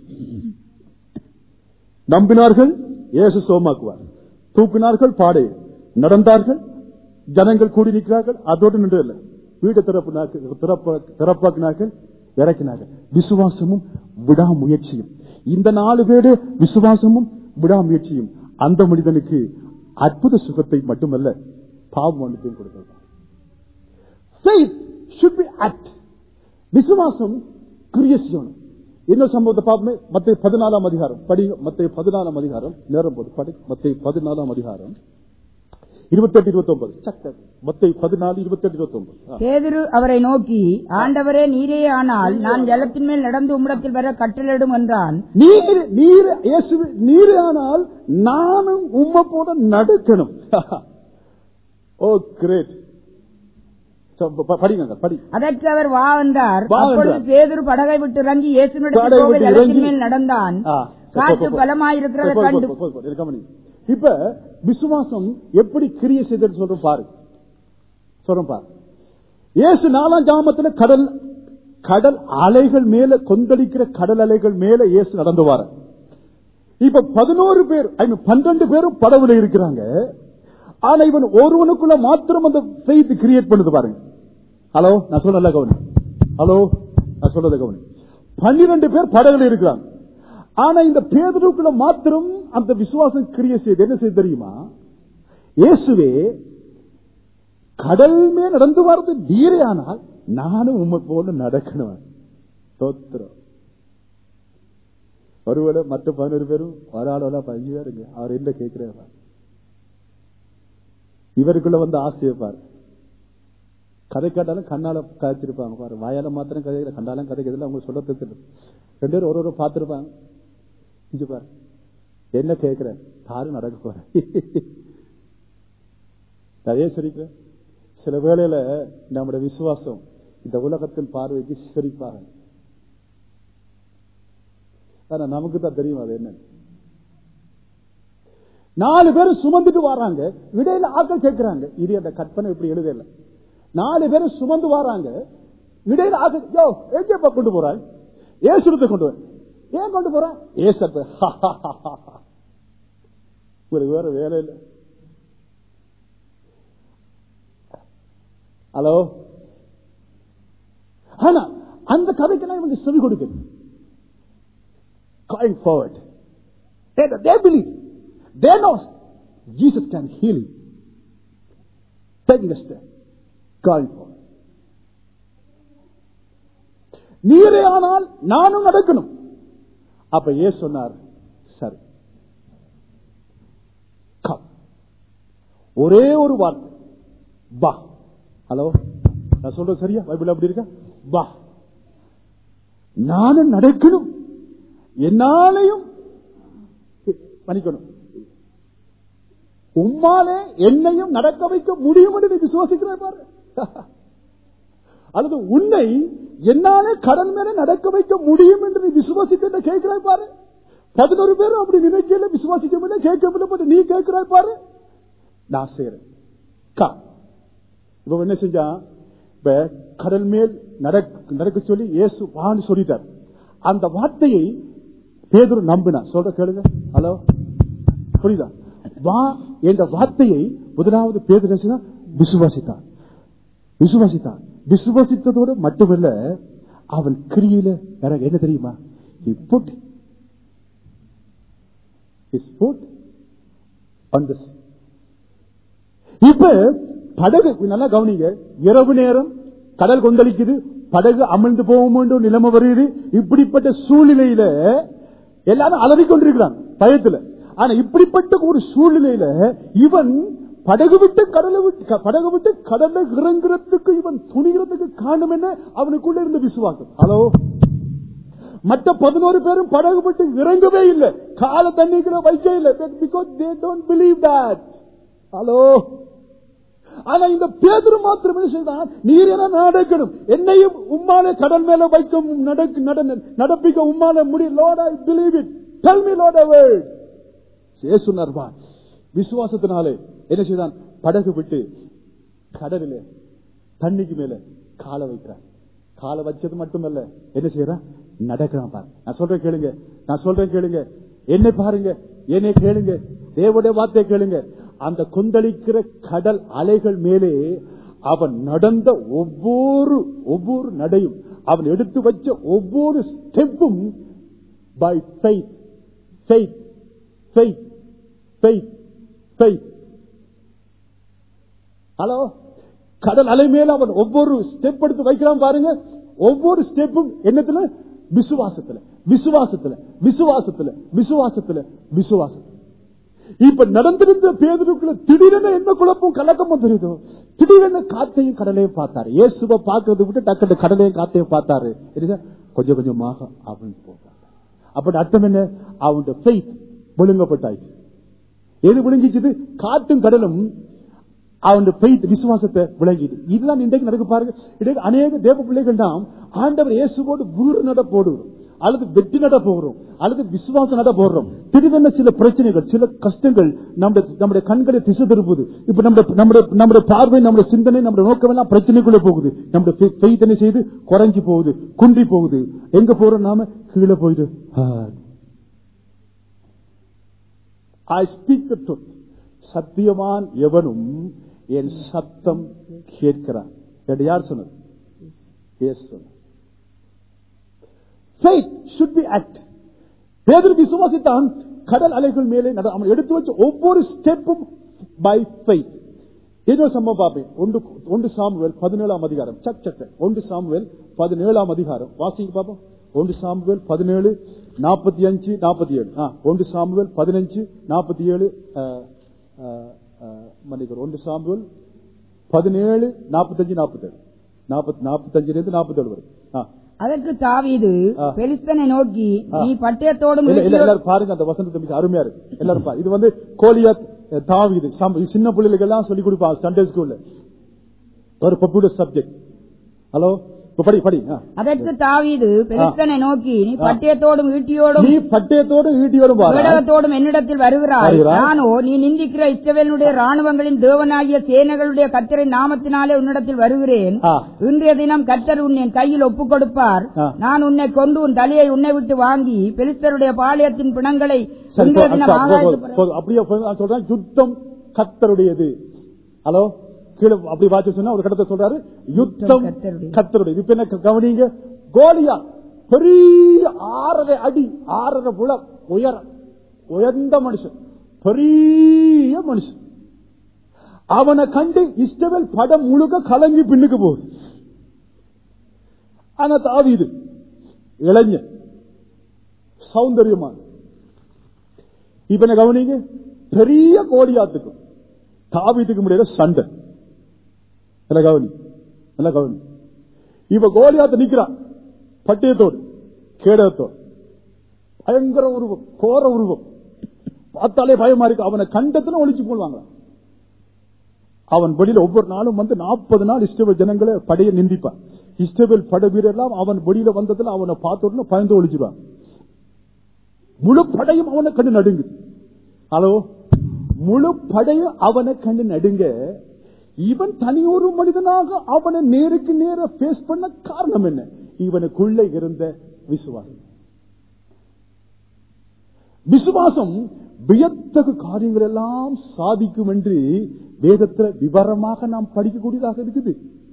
நம்பினார்கள், இயேசு சோமாக்குவார். தூக்கினார்கள், பாடை நடந்தார்கள், ஜனங்கள் கூடி நிற்கிறார்கள். அதோடு நின்று இல்லை, வீட்டை திறப்பாக்கினார்கள், இறக்கினார்கள். விசுவாசமும் விடாமுயற்சியும், இந்த 4 பேரு விசுவாசமும் விடாமுயற்சியும் அந்த மனிதனுக்கு அற்புத சுகத்தை மட்டுமல்ல பாவம் மன்னிப்பையும் கொடுக்கிறது. Faith should be act. விசுவாசம் கிரியை செய்யணும். இன்னொரு சம்பவத்தை பார்ப்போமே. மத்தேயு 14 அதிகாரம் படி. மத்தேயு 14 அதிகாரம் நேரம் போது படி. மத்தேயு 14 அதிகாரம் 28-29. சக்கர். மத்தேயு 14:28-29. பேதுரு அவரை நோக்கி, ஆண்டவரே, நீரே ஆனால் நான் ஜலத்தின் மேல் நடந்து உம்மிடத்தில் வர கட்டளையிடும் என்றான். நீரே ஆனால் நானும் உம்மை போல நடக்கணும். Oh great. அதற்கு அவர் வா என்றார். அப்பொழுது பேதுரு படகை விட்டு இறங்கி இயேசுவினிடத்தில் போக ஜலத்தின் மேல் நடந்தான். காற்று பலமாயிருக்கிறத கண்டு. இப்ப விசுவாசம் எப்படி கிரியை செய்தது சொல்றோம் பாரு. இயேசு 4ஆம் ஜாமத்துல கடல் அலைகள் மேல கொந்தளிக்கிற கடல் அலைகள் மேல இயேசு நடந்து வார. இப்ப 11 பேர் 12 பேரும் படவுல இருக்கிறாங்க. ஆனா இவன் ஒருவனுக்குள்ள மாத்திரம் அந்த ஃபெய்த் கிரியேட் பண்ணுது பாருங்க. ஹலோ, நான் சொல்றத கவனி. 12 பேர் படகுல இருக்கிறாங்க. ஆனா இந்த பேதுருக்குள்ள மாத்திரம் அந்த விசுவாசம் கிரியை செய்து என்ன செய்து தெரியுமா? இயேசுவே, கடல் மேல் நடந்து வரது நீரே ஆனால் நானும் உண்மை போல நடக்கணும். தோத்திரம். ஒருவேளை மற்ற 11 பேரும் ஒரு ஆளோட 15 பேருங்க. அவர் என்ன கேட்கிறார்? இவருக்குள்ள வந்து ஆசையை பாரு. கதை கேட்டாலும் கண்ணால கதைச்சிருப்பாங்க பாரு. வாயால மாத்திரம் கதைக்கிற, கண்டாலும் கதைக்கிறதுல அவங்க சொல்ல தெரியல. 2 பேரும் ஒரு பார்த்திருப்பாங்க. இங்க பாரு, என்ன கேட்கிற? தாரு நடக்க போற. அதே சரிக்க சில வேளையில நம்முடைய விசுவாசம் இந்த உலகத்தின் பார்வைக்கு சிரிப்பாக. ஆனா நமக்கு தான் தெரியும் அது என்ன. 4 பேரும் சுமந்துட்டு வராங்க. இடையில ஆட்கள் கேட்கிறாங்க. இது அந்த கற்பனை இப்படி எழுதல. 4 பேரும் சுமந்து வராங்க. இடையில ஆட்கள், யோ எங்கப்பா கொண்டு போறாங்க? ஏசுரத்தை கொண்டு வர. ஏன் கொண்டு போற? ஏசப்ப. உங்களுக்கு வேற வேலை இல்லை. ஹலோ. ஆனா அந்த கதைக்கெல்லாம் இவங்க செவி கொடுக்கணும். Going forward. They believe. They know Jesus can heal you. Taking a step. Going forward. நீரே ஆனால் நானும் நடக்கணும். அப்ப இயேசு சொன்னார், சரி, ஒரே ஒரு வார்த்தை, பா. ஹலோ, நான் சொல்றது சரியா? பைபிள் அப்படி இருக்க? பா, நானும் நடக்கணும், என்னாலையும் மன்னிக்கணும், உம்மாலே என்னையும் நடக்க வைக்க முடியும் என்று விசுவாசிக்கிறாய் பாரு. அல்லது உன்னை என்னாலே கடல் மேலே நடக்க வைக்க முடியும் என்று நீ விசுவாசிக்க கேட்கிறாய் பாரு. 11 பேரும் அப்படி நினைக்கல, விசுவாசிக்கவில்லை, கேட்கவில்லை. நீ கேட்கிறாய் பாரு, நான் செய்யறேன். இப்ப என்ன செஞ்சா, இப்ப கடல் மேல் நடக்க சொல்லி இயேசு வான்னு சொல்லிட்டார். அந்த வார்த்தையை பேதுரு நம்பினான். சொல்ற கேளுங்க. ஹலோ, புரியுதா? வா என்ற வார்த்தையை முதலாவது பேதுரு விசுவாசித்தான். விசுவாசித்ததோடு மட்டுமல்ல, அவன் கிரியில என்ன தெரியுமா? He put his foot on the sea. இப்ப படகு நல்லா கவனிங்க. இரவு நேரம் கடல் கொந்தளிக்குது, படகு அமிழ்ந்து போகும் நிலைமை வருது. இப்படிப்பட்ட சூழ்நிலையில எல்லாரும் அலறிக்கொண்டிருக்கிறான் பயத்துல. ஆனா இப்படிப்பட்ட ஒரு சூழ்நிலையில இவன் படகு விட்டு கடலை இறங்குறதுக்கு இவன் துணிகிறதுக்கு காரணம் என்ன? அவனுக்குள்ள இருந்த விசுவாசம். ஹலோ, மற்ற 11 பேரும் படகு விட்டு இறங்கவே இல்லை, கால தண்ணிக்குள்ள வைக்க இல்லை. Because they don't believe that. Hello, ஆனா இந்த பேதுரு மாத்திரம் என்ன செய்தான், நீர் என நடக்கணும், என்னையும் உம்மாலே கடல் மேல வைக்க நடப்பிக்க உம்மாலே முடியும். Lord, I believe it. Tell me, Lord, a word. சொன்னார்வா, விசுவாசத்தினாலே என்ன செய்தான், படகு விட்டு கடலிலே தண்ணிக்கு மேல கால வைக்கிறார். கால வச்சது மட்டுமல்ல, என்ன செய்யறான், நடக்கிறான். பாரு, நான் சொல்றேன் கேளுங்க, என்னை பாருங்க, என்னை கேளுங்க, தேவனுடைய வார்த்தை கேளுங்க. அந்த கொந்தளிக்கிற கடல் அலைகள் மேலே அவன் நடந்த ஒவ்வொரு நடையும், அவன் எடுத்து வச்ச ஒவ்வொரு ஸ்டெப்பும் by faith, faith, faith, faith, faith. Hello, கடல் அலை மேல அவன் ஒவ்வொரு ஸ்டெப் எடுத்து வைக்கிறான் பாருங்க. ஒவ்வொரு ஸ்டெப்பும் என்னத்துல, விசுவாசத்துல, விசுவாசத்துல, விசுவாசத்துல, விசுவாசத்துல, விசுவாசத்துல. இப்ப நடந்திருந்த பேதுருக்குள்ள திடீரென என்ன குழப்பம் கலக்கமும் தெரியுதோ, திடீரென காத்தையும் கடலையும் பார்த்தாரு. இயேசுவை பார்க்கறத விட்டு டக்கு கடலையும் காத்தையும் பார்த்தாரு. கொஞ்சம் கொஞ்சமாக அவன் போட்டார். அப்படி அர்த்தம் என்ன, அவனுடைய ஃபெய்த் விழுங்கப்பட்டாச்சு. எது விழுங்கிச்சது, காட்டும் கடலும் அவனுடைய ஃபெய்த், விசுவாசத்தை விளங்கிது. இதுதான் இன்றைக்கு நடக்க பாருங்க. இன்றைக்கு அநேக தேவ பிள்ளைகள் தான் ஆண்டவர் இயேசுவோடு வீறு நட போடுறோம், அல்லது வெற்றி நட போகிறோம், அல்லது விசுவாச நட போடுறோம். திடீரென சில பிரச்சனைகள், சில கஷ்டங்கள் நம்முடைய கண்களை திசை திருப்புது. இப்ப நம்முடைய பார்வை, நம்முடைய சிந்தனை, நம்முடைய நோக்கம் எல்லாம் பிரச்சனைக்குள்ள போகுது. நம்முடைய ஃபெய்த் என்ன செய்து குறைஞ்சு போகுது, குன்றி போகுது. எங்க போறோம், நாம கீழே போயிடு. I speak the truth. Satyavan எவனும் என் சத்தம் கேட்கிறான். யார் சொன்னது? இயேசு சொன்னார். Faith should be act. பேதுரு விசுவாசித்தான், கடல் அலைகள் மேலே அவன் எடுத்து வச்ச ஒவ்வொரு ஸ்டெப்பும் பை ஃபெய்த். ஏதோ சம்பவம் பார்ப்பேன். 1 சாமுவேல் 17ஆம் அதிகாரம். 1 சாமுவேல் 17ஆம் அதிகாரம் வாசிங்க பாப்போம். 1 சாமுவேல் 17 45 47. 1 சாமுவேல் 15 47 மன்னிக்கிறோம். 1 சாமுவேல் 17 45 47 45 47 வரை. அதற்கு தாவீது பெலிஸ்தனை நோக்கி, நீ பட்டயத்தோடும் எல்லாரும் பாருங்க, அந்த வசனத்தை மிக அருமையா இருக்கு. எல்லாரும் பாருங்க. இது வந்து கோலியாத் தாவீது. சின்ன பிள்ளைகளுக்கு எல்லாம் சொல்லிக் கொடுப்பாங்க சண்டே ஸ்கூல்ல. ஒரு பாப்புலர் சப்ஜெக்ட். ஹலோ, படி. அதற்கு தாவீது பெலிஸ்தனை நோக்கி, நீ பட்டயத்தோடும் ஈட்டியோடும் கேடகத்தோடும் என்னிடத்தில் வருகிறாய். நானோ நீ நிந்திக்கிற இஸ்ரவேலுடைய ராணுவங்களின் தேவனாகிய சேனைகளுடைய கர்த்தரின் நாமத்தினாலே உன்னிடத்தில் வருகிறேன். இன்றைய தினம் கர்த்தர் உன்னை கையில் ஒப்புக் கொடுப்பார். நான் உன்னை கொண்டு உன் தலையை உன்னை விட்டு வாங்கி பெலிஸ்தருடைய பாளையத்தின் பிணங்களை இன்றைய தினம் அப்படியே சொல்றேன். யுத்தம் கர்த்தருடையது. ஹலோ, அப்படி வாசி சொன்னா ஒரு கடத்தை சொல்றாரு, யுத்தம் கர்த்தருடைய. இப்ப என்ன கவனிங்க, கோலியாத் பெரிய 6.5 அடி 6.5 முழம் உயர்ந்த மனுஷன், பெரிய மனுஷன். அவனை கண்டு இஸ்ரவேல் படம் முழுக்க கலங்கி பின்னுக்கு போகுது. ஆனா தாவீது இளைஞன், சௌந்தரியமான. இப்ப என்ன கவனிங்க, பெரிய கோலியாத்துக்கும் தாவீதுக்கு முடியாத சண்டை. நல்ல கவனி. இப்ப கோலியாத்து நிக்கிறான், பட்டயத்தோடு கேடகத்தோடு, பயங்கர உருவம், கோர உருவம், பார்த்தாலே பயமா இருக்கு. அவனை கண்டத்துல ஒளிச்சு போடுவாங்க. அவன் வெளியில ஒவ்வொரு நாளும் வந்து 40 நாள் இஸ்ரவேல் ஜனங்களை படையை நிந்திப்பான். இஸ்ரவேல் படை வீரர்லாம் அவன் வெளியில வந்ததுல அவனை பார்த்த பயந்து ஒளிச்சுவான். முழு படையும் அவனை கண்டு நடுங்குது. ஹலோ, முழு படையும் அவனை கண்டு நடுங்க. இவன் தனி ஒரு மனிதனாக அவனை நேருக்கு நேர பேஸ் பண்ண காரணம் என்ன? இவனுக்குள்ள இருந்த விசுவாசம். விசுவாசம் வியத்தகு காரியங்கள் எல்லாம் சாதிக்கும் என்று வேதத்தில் விவரமாக நாம் படிக்கக்கூடியதாக இருக்குது.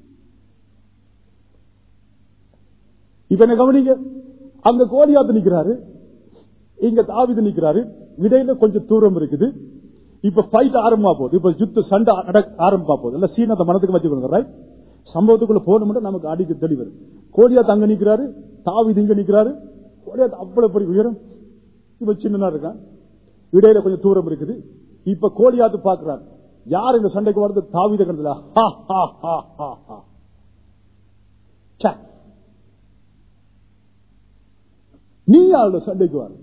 இவனை கவனிங்க, அங்க கோலியாத்து நிக்கிறாரு, இங்க தாவீது நிக்கிறாரு, இடையில கொஞ்சம் தூரம் இருக்குது. இப்ப ஃபைட் ஆரம்பமா போகுது. இப்ப யுத்த சண்டை ஆரம்பமா போகுது. இல்ல சீனத்தை மனதுக்கு வச்சுக்கோங்க. ரைட், சம்பவத்துக்குள்ள போகணும்னா நமக்கு அடிக்க தெளிவு. கோலியாத் அங்க நிக்கிறாரு, தாவீது இங்க நிக்கிறாரு. கோலியாத் அவ்வளவு பெரிய உயரம், இப்ப சின்னதா இருக்கான், இடையில கொஞ்சம் தூரம் இருக்குது. இப்ப கோலியாத்து பாக்குறாரு, யார் இந்த சண்டைக்கு வருது? தாவீது கண்டதுல நீ அவளோட சண்டைக்கு வர.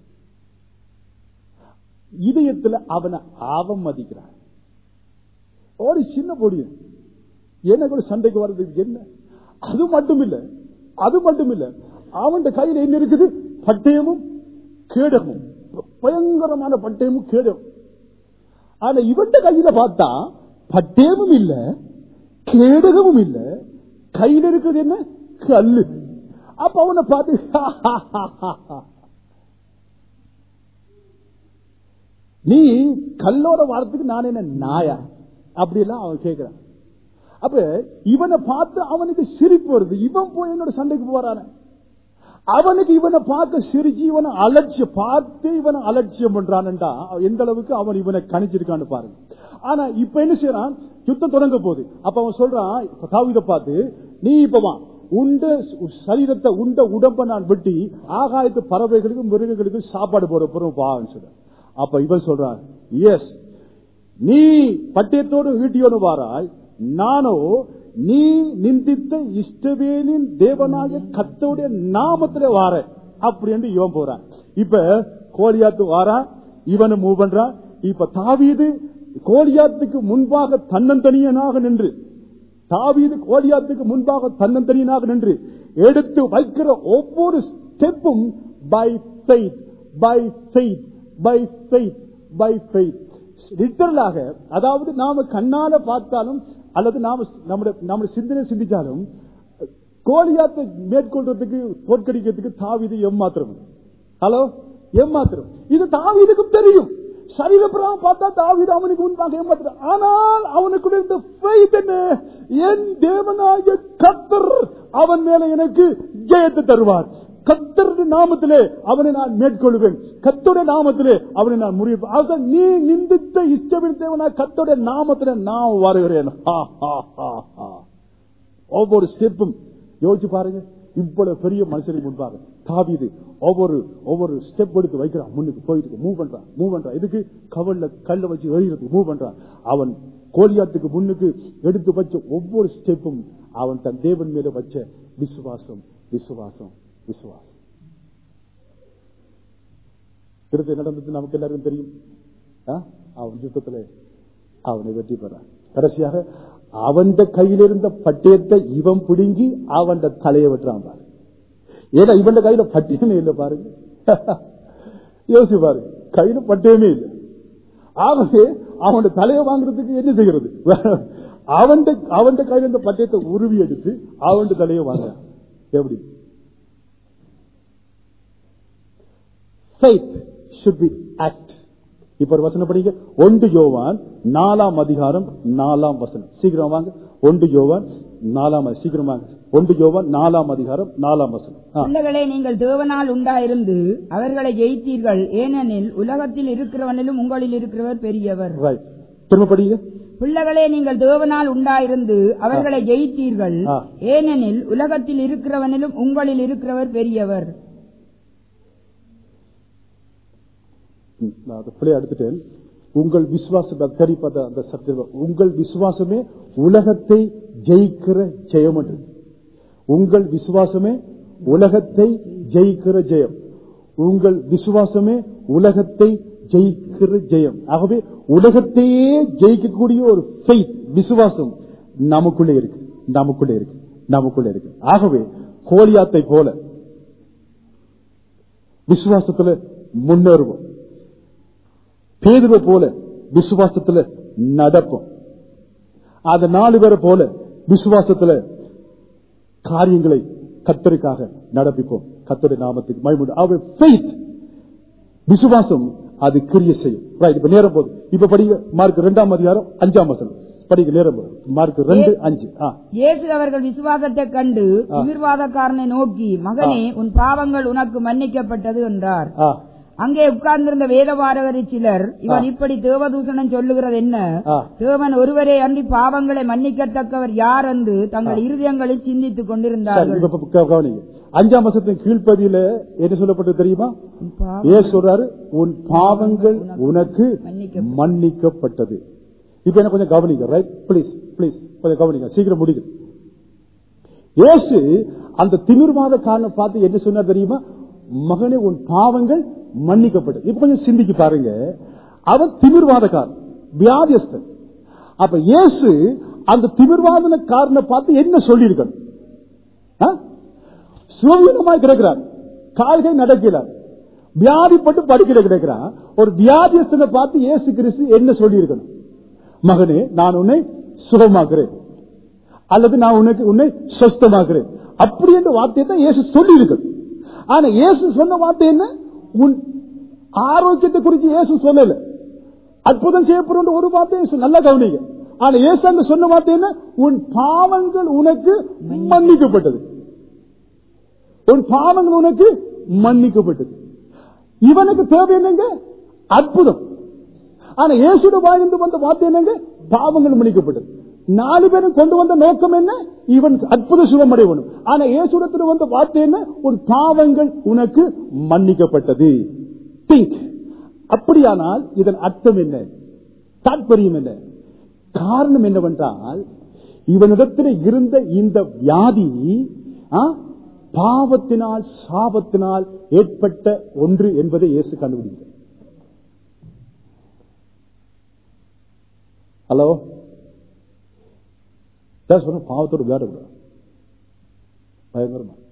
இதயத்துல அவனை அவமதிக்கிறான். ஒரு சின்ன பொடியன் என்ன கூட சண்டைக்கு வர்றதுக்கு என்ன? அது மட்டும் இல்ல, அவன் கையில என்ன இருக்குது? பட்டயமும் கேடகமும், பயங்கரமான பட்டயமும் கேடகம். ஆனா இவன் கையில பார்த்தா பட்டயமும் இல்ல, கேடகமும் இல்ல, கையில இருக்கிறது என்ன? கல்லு. அப்ப அவனை பார்த்து நீ கல்லோட வாரத்துக்கு நான் என்ன நாயா அப்படி எல்லாம் அவன் கேட்கிறான். அப்ப இவனை பார்த்து அவனுக்கு சிரிப்பு வருது. இவன் போய் என்னோட சண்டைக்கு போறான, அவனுக்கு இவனை பார்க்க சிரிச்சு இவனை அலட்சியம் பண்றான்டா. எந்த அளவுக்கு அவன் இவனை கணிச்சிருக்கான்னு பாருங்க. ஆனா இப்ப என்ன செய்யறான்? யுத்தம் தொடங்க போகுது. அப்ப அவன் சொல்றான் தாவீதை பார்த்து, நீ இப்ப வா, உண்ட சரீரத்தை உண்ட உடம்ப நான் வெட்டி ஆகாயத்து பறவைகளுக்கு மிருகங்களுக்கு சாப்பாடு போற பொருள் பான்னு சொல்ற. அப்ப இவன் சொல்றான், எஸ், நீ பட்டயத்தோடு ஈட்டியோடு வாராய், நானோ நீ நிந்தித்த இஷ்டவேலின் தேவனாய கர்த்தருடைய நாமத்திலே வார அப்படின்னு இவன் போறான். இப்ப கோலியாத்து வாரான், இவனை மூவ் பண்றான். இப்ப தாவீது கோலியாத்துக்கு முன்பாக தன்னந்தனியனாக நின்று, எடுத்து வைக்கிற ஒவ்வொரு ஸ்டெப்பும் by faith, by faith, by faith, by faith. லிட்டரலாக, அதாவது நாம கண்ணால பார்த்தாலும் அல்லது நாம நம்முடைய சிந்தனை சிந்திச்சாலும் கோலியாத்தை மேற்கொள்றதுக்கு தோற்கடிக்கிறதுக்கு தாவீது எம்மாத்திரம். ஹலோ, எம்மாத்திரம். இது தாவீதுக்கும் தெரியும். சரீரப்புறம் பார்த்தா தாவீது அவனுக்கு முன்பாக ஏமாத்திரம். ஆனால் அவனுக்கு இருந்த ஃபெய்த் என்ன? என் தேவனாகிய கர்த்தர் அவன் மேல எனக்கு ஜெயத்தை தருவார். கர்த்தருடைய நாமத்திலே அவனை நான் மேற்கொள்வேன். கர்த்தருடைய நாமத்திலே அவனை நான் முறியேன். நீ நிந்தித்த இஷ்டவின் தேவனா கர்த்தருடைய நாமத்திலே நான் வருகிறேன். ஒவ்வொரு ஸ்டெப்பும் யோசிச்சு பாருங்க. இவ்வளவு பெரிய மனுஷனுக்கு முன்பாக தாவீது ஒவ்வொரு ஸ்டெப் எடுத்து வைக்கிறான். முன்னுக்கு போயிட்டு மூவ் பண்றான். இதுக்கு கல்ல வச்சு எறிகிறது மூவ் பண்றான். அவன் கோலியாத்துக்கு முன்னுக்கு எடுத்து வச்ச ஒவ்வொரு ஸ்டெப்பும் அவன் தன் தேவன் மேல வச்ச விசுவாசம், விசுவாசம், விசுவாசம். திருத்த நடந்தது நமக்கு எல்லாருக்கும் தெரியும். அவன் யுத்தத்துல அவனை வெற்றி பெறான். கடைசியாக அவன் கையில இருந்த பட்டயத்தை இவன் பிடுங்கி அவன் தலையை வெட்டுறான் பாரு. ஏன்னா இவன் கையில பட்டயமே இல்லை பாருங்க. யோசி பாருங்க, கையில பட்டயமே இல்லை. ஆகவே அவன் தலையை வாங்குறதுக்கு என்ன செய்கிறது? அவன் கையில இருந்த பட்டயத்தை உருவி எடுத்து அவன் தலையை வாங்க. எப்படி? Faith should be act. இப்ப ஒரு வசனம் படிங்க. 1 யோவான் 4ஆம் அதிகாரம் 4ஆம் வசனம். சீக்கிரம் வாங்க. 1 யோவான் 4ஆம், சீக்கிரம் வாங்க. 1 யோவான் 4ஆம் அதிகாரம் 4ஆம் வசனம். பிள்ளைகளே, நீங்கள் தேவனால் உண்டாயிருந்து அவர்களை ஜெயித்தீர்கள், ஏனெனில் உலகத்தில் இருக்கிறவனிலும் உங்களில் இருக்கிறவர் பெரியவர். திரும்ப படிங்க. பிள்ளைகளே, நீங்கள் தேவனால் உண்டாயிருந்து அவர்களை ஜெயித்தீர்கள், ஏனெனில் உலகத்தில் இருக்கிறவனிலும் உங்களில் இருக்கிறவர் பெரியவர். எடுத்துட்டேன். உங்கள் விசுவாசம் அந்த சத்தியம், உங்கள் விசுவாசமே உலகத்தை ஜெயிக்கிற ஜெயம். உங்கள் விசுவாசமே உலகத்தை ஜெயிக்கிற ஜெயம். உங்கள் விசுவாசமே உலகத்தை ஜெயிக்கிற ஜெயம். ஆகவே உலகத்தையே ஜெயிக்கக்கூடிய ஒரு ஃபெய்த், விசுவாசம் நமக்குள்ளே இருக்கு. ஆகவே கோலியாத்தை போல விசுவாசத்துல முன்னேறுவோம். பேதுருவை போல விசுவாசத்துல நடப்போம். அந்த 4 பேரை போல விசுவாசத்துல காரியங்களை கர்த்தருக்காக நடப்பிப்போம். கர்த்தருடைய நாமத்துக்கு மகிமை. விசுவாசம் அது கிரியை செய்யும். இப்ப நேரம் போது. இப்ப படிங்க மார்க் 2ஆம் அதிகாரம் 5ஆம் வசனம். படிக்க நேரம் போது. மார்க் 2:5. இயேசு அவர்கள் விசுவாசத்தை கண்டு திமிர்வாதக்காரனை நோக்கி, மகனே, உன் பாவங்கள் உனக்கு மன்னிக்கப்பட்டது என்றார். அங்கே உட்கார்ந்திருந்த வேதபாரகர் சிலர், இவன் இப்படி தேவதூஷணம் சொல்லுகிறது என்ன? தேவன் ஒருவரே அன்றி பாவங்களை மன்னிக்கத்தக்கவர் யார் என்று தங்கள் இருதயங்களில் சிந்தித்துக் கொண்டிருந்தார்கள். 5ஆம் வசனத்தின் கீழ்ப்பதியில என்ன சொல்லப்பட்டது தெரியுமா? இயேசு சொல்றாரு, உன் பாவங்கள் உனக்கு மன்னிக்கப்பட்டது. இப்ப என்ன கொஞ்சம் கவனிங்க. ரைட், பிளீஸ் கொஞ்சம் கவனிங்க. சீக்கிரம் முடிக்கும். இயேசு அந்த திமிர்வாத காரணம் பார்த்து என்ன சொன்னார் தெரியுமா? மகனே உன் பாவங்கள் மன்னிக்கப்பட்டது. இப்ப கொஞ்சம் சிந்திக்கு பாருங்க. அவன் திமிர்வாதக்காரன், வியாதியஸ்தன். அப்ப இயேசு அந்த திமிர்வாதனக்காரனை பார்த்து என்ன சொல்லியிருக்கணும்? சுவீனமாய் கிடக்கிறார், கால்கள் நடக்கிறார், வியாதிப்பட்டு படுக்கிற கிடக்கிறான். ஒரு வியாதியஸ்தனை பார்த்து இயேசு கிறிஸ்து என்ன சொல்லி இருக்கணும்? மகனே நான் உன்னை சுகமாக்குறேன், அல்லது நான் உன்னை சொஸ்தமாக்குறேன், அப்படி என்ற வார்த்தையை தான் இயேசு சொல்லி இருக்கணும். ஆனா இயேசு சொன்ன வார்த்தை என்ன? உன் ஆரோக்கியத்தை குறித்து இயேசு சொல்லல. அற்புதம் செய்யப்படும் ஒரு வார்த்தை நல்லா கவனிங்க. ஆனா இயேசு அங்க சொன்ன வார்த்தை என்ன? உன் பாவங்கள் உனக்கு மன்னிக்கப்பட்டது. உன் பாவங்கள் உனக்கு மன்னிக்கப்பட்டது. இவனுக்கு தேவை என்னங்க? அற்புதம். ஆனா இயேசுட வாயிலிருந்து வந்த வார்த்தை என்னங்க? பாவங்கள் மன்னிக்கப்பட்டது. 4 பேரும் கொண்டு வந்த நோக்கம் என்ன? இவன் அற்புத சுகம் அடைவனும். ஆனா இயேசுடத்தில் வந்த வார்த்தை என்ன? உன் பாவங்கள் உனக்கு மன்னிக்கப்பட்டது. திங்க். அப்படியானால் இதன் அர்த்தம் என்ன? தாற்பயம் என்ன? காரணம் என்னவென்றால், இவனிடத்தில் இருந்த இந்த வியாதி பாவத்தினால் சாபத்தினால் ஏற்பட்ட ஒன்று என்பதை இயேசு கண்டுபிடிக்கிறார். ஹலோ, பாவத்தோடு விளையாடக்கூடாது. பயங்கரமா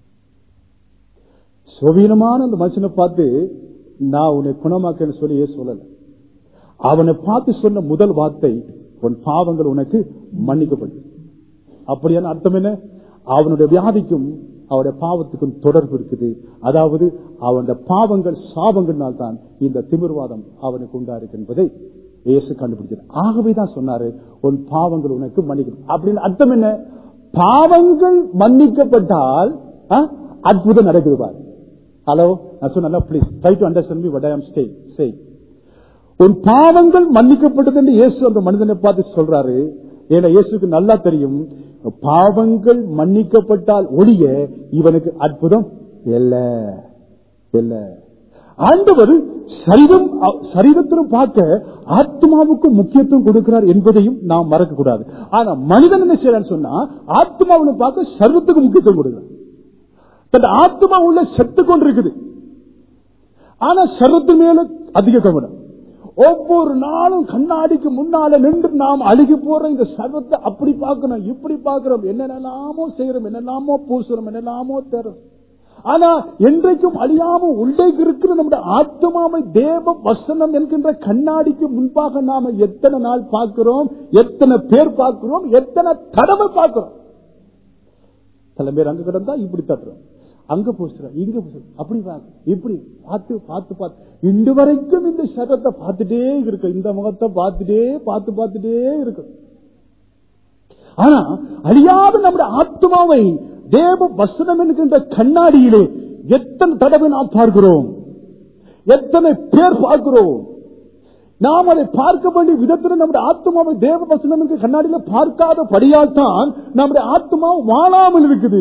சுவீனமான அந்த மனுஷனை பார்த்து நான் உன்னை குணமாக்கன்னு சொல்லி இயேசு சொல்லல. அவனை பார்த்து சொன்ன முதல் வார்த்தை, உன் பாவங்கள் உனக்கு மன்னிக்கப்பட்டது. அப்படியான அர்த்தம் என்ன? அவனுடைய வியாதிக்கும் அவருடைய பாவத்துக்கும் தொடர்பு இருக்குது. அதாவது அவனுடைய பாவங்கள் சாபங்களால் தான் இந்த திமிர்வாதம் அவனுக்கு உண்டாயிருக்கு என்பதை இயேசு கண்டுபிடிச்சார். ஆகவேதான் சொன்னாரு, உன் பாவங்கள் உனக்கு மன்னிக்கப்படும். அப்படின்னு அர்த்தம் என்ன? பாவங்கள் மன்னிக்கப்பட்டால் அற்புதம் நடக்குது பாரு. ஹலோ, நான் சொன்ன please try to understand me what I am saying. உன் பாவங்கள் மன்னிக்கப்பட்டது என்று இயேசு அந்த மனிதனை பார்த்து சொல்றாரு. ஏன்னா இயேசுக்கு நல்லா தெரியும், பாவங்கள் மன்னிக்கப்பட்டால் ஒழிய இவனுக்கு அற்புதம் இல்ல. ஆண்டவர் சரீரத்திலும் பார்க்க ஆத்மாவுக்கு முக்கியத்துவம் கொடுக்கிறார் என்பதையும் நாம் மறக்க கூடாது. ஆனா மனிதன் என்ன செய்யறான்னு சொன்னா, ஆத்மாவை பார்க்க சரீரத்துக்கு முக்கியத்துவம் கொடுக்கிறார். தன் ஆத்மா உள்ள செத்து கொண்டு இருக்குது, ஆனா சரீரத்து மேல அதிக கவனம். ஒவ்வொரு நாளும் கண்ணாடிக்கு முன்னால நின்று நாம் அழுகி போற இந்த சர்வத்தை அப்படி பார்க்கணும், இப்படி பார்க்கிறோம், என்னென்னலாமோ செய்யறோம், என்னெல்லாமோ பூசுறோம், என்னெல்லாமோ தேர்றோம். ஆனா என்றைக்கும் அழியாம உள்ளே இருக்கிற நம்முடைய ஆத்மாவை தேவ வசனம் என்கின்ற கண்ணாடிக்கு முன்பாக நாம எத்தனை நாள் பார்க்கிறோம், எத்தனை பேர் பார்க்கிறோம், எத்தனை தடவை பார்க்கிறோம். சில பேர் அங்க கிடந்தா இப்படி தட்டுறோம், அங்க பூசுறோம், இங்க பூசுறோம், அப்படி இப்படி பார்த்து இன்று வரைக்கும் இந்த சரத்தை பார்த்துட்டே இருக்கு, இந்த முகத்தை பார்த்துட்டே இருக்கு. ஆனா அழியாத நம்முடைய ஆத்மாவை தேவ வசனம் என்கின்ற கண்ணாடியிலே எத்தனை தடவை நாம் பார்க்கிறோம், எத்தனை பேர் பார்க்கிறோம். நாம் அதை பார்க்க வேண்டிய விதத்தில் நம்முடைய ஆத்மாவை தேவ வசனம் என்கிற கண்ணாடியில பார்க்காத படியால் தான் நம்முடைய ஆத்மா வாழாமல் இருக்குது,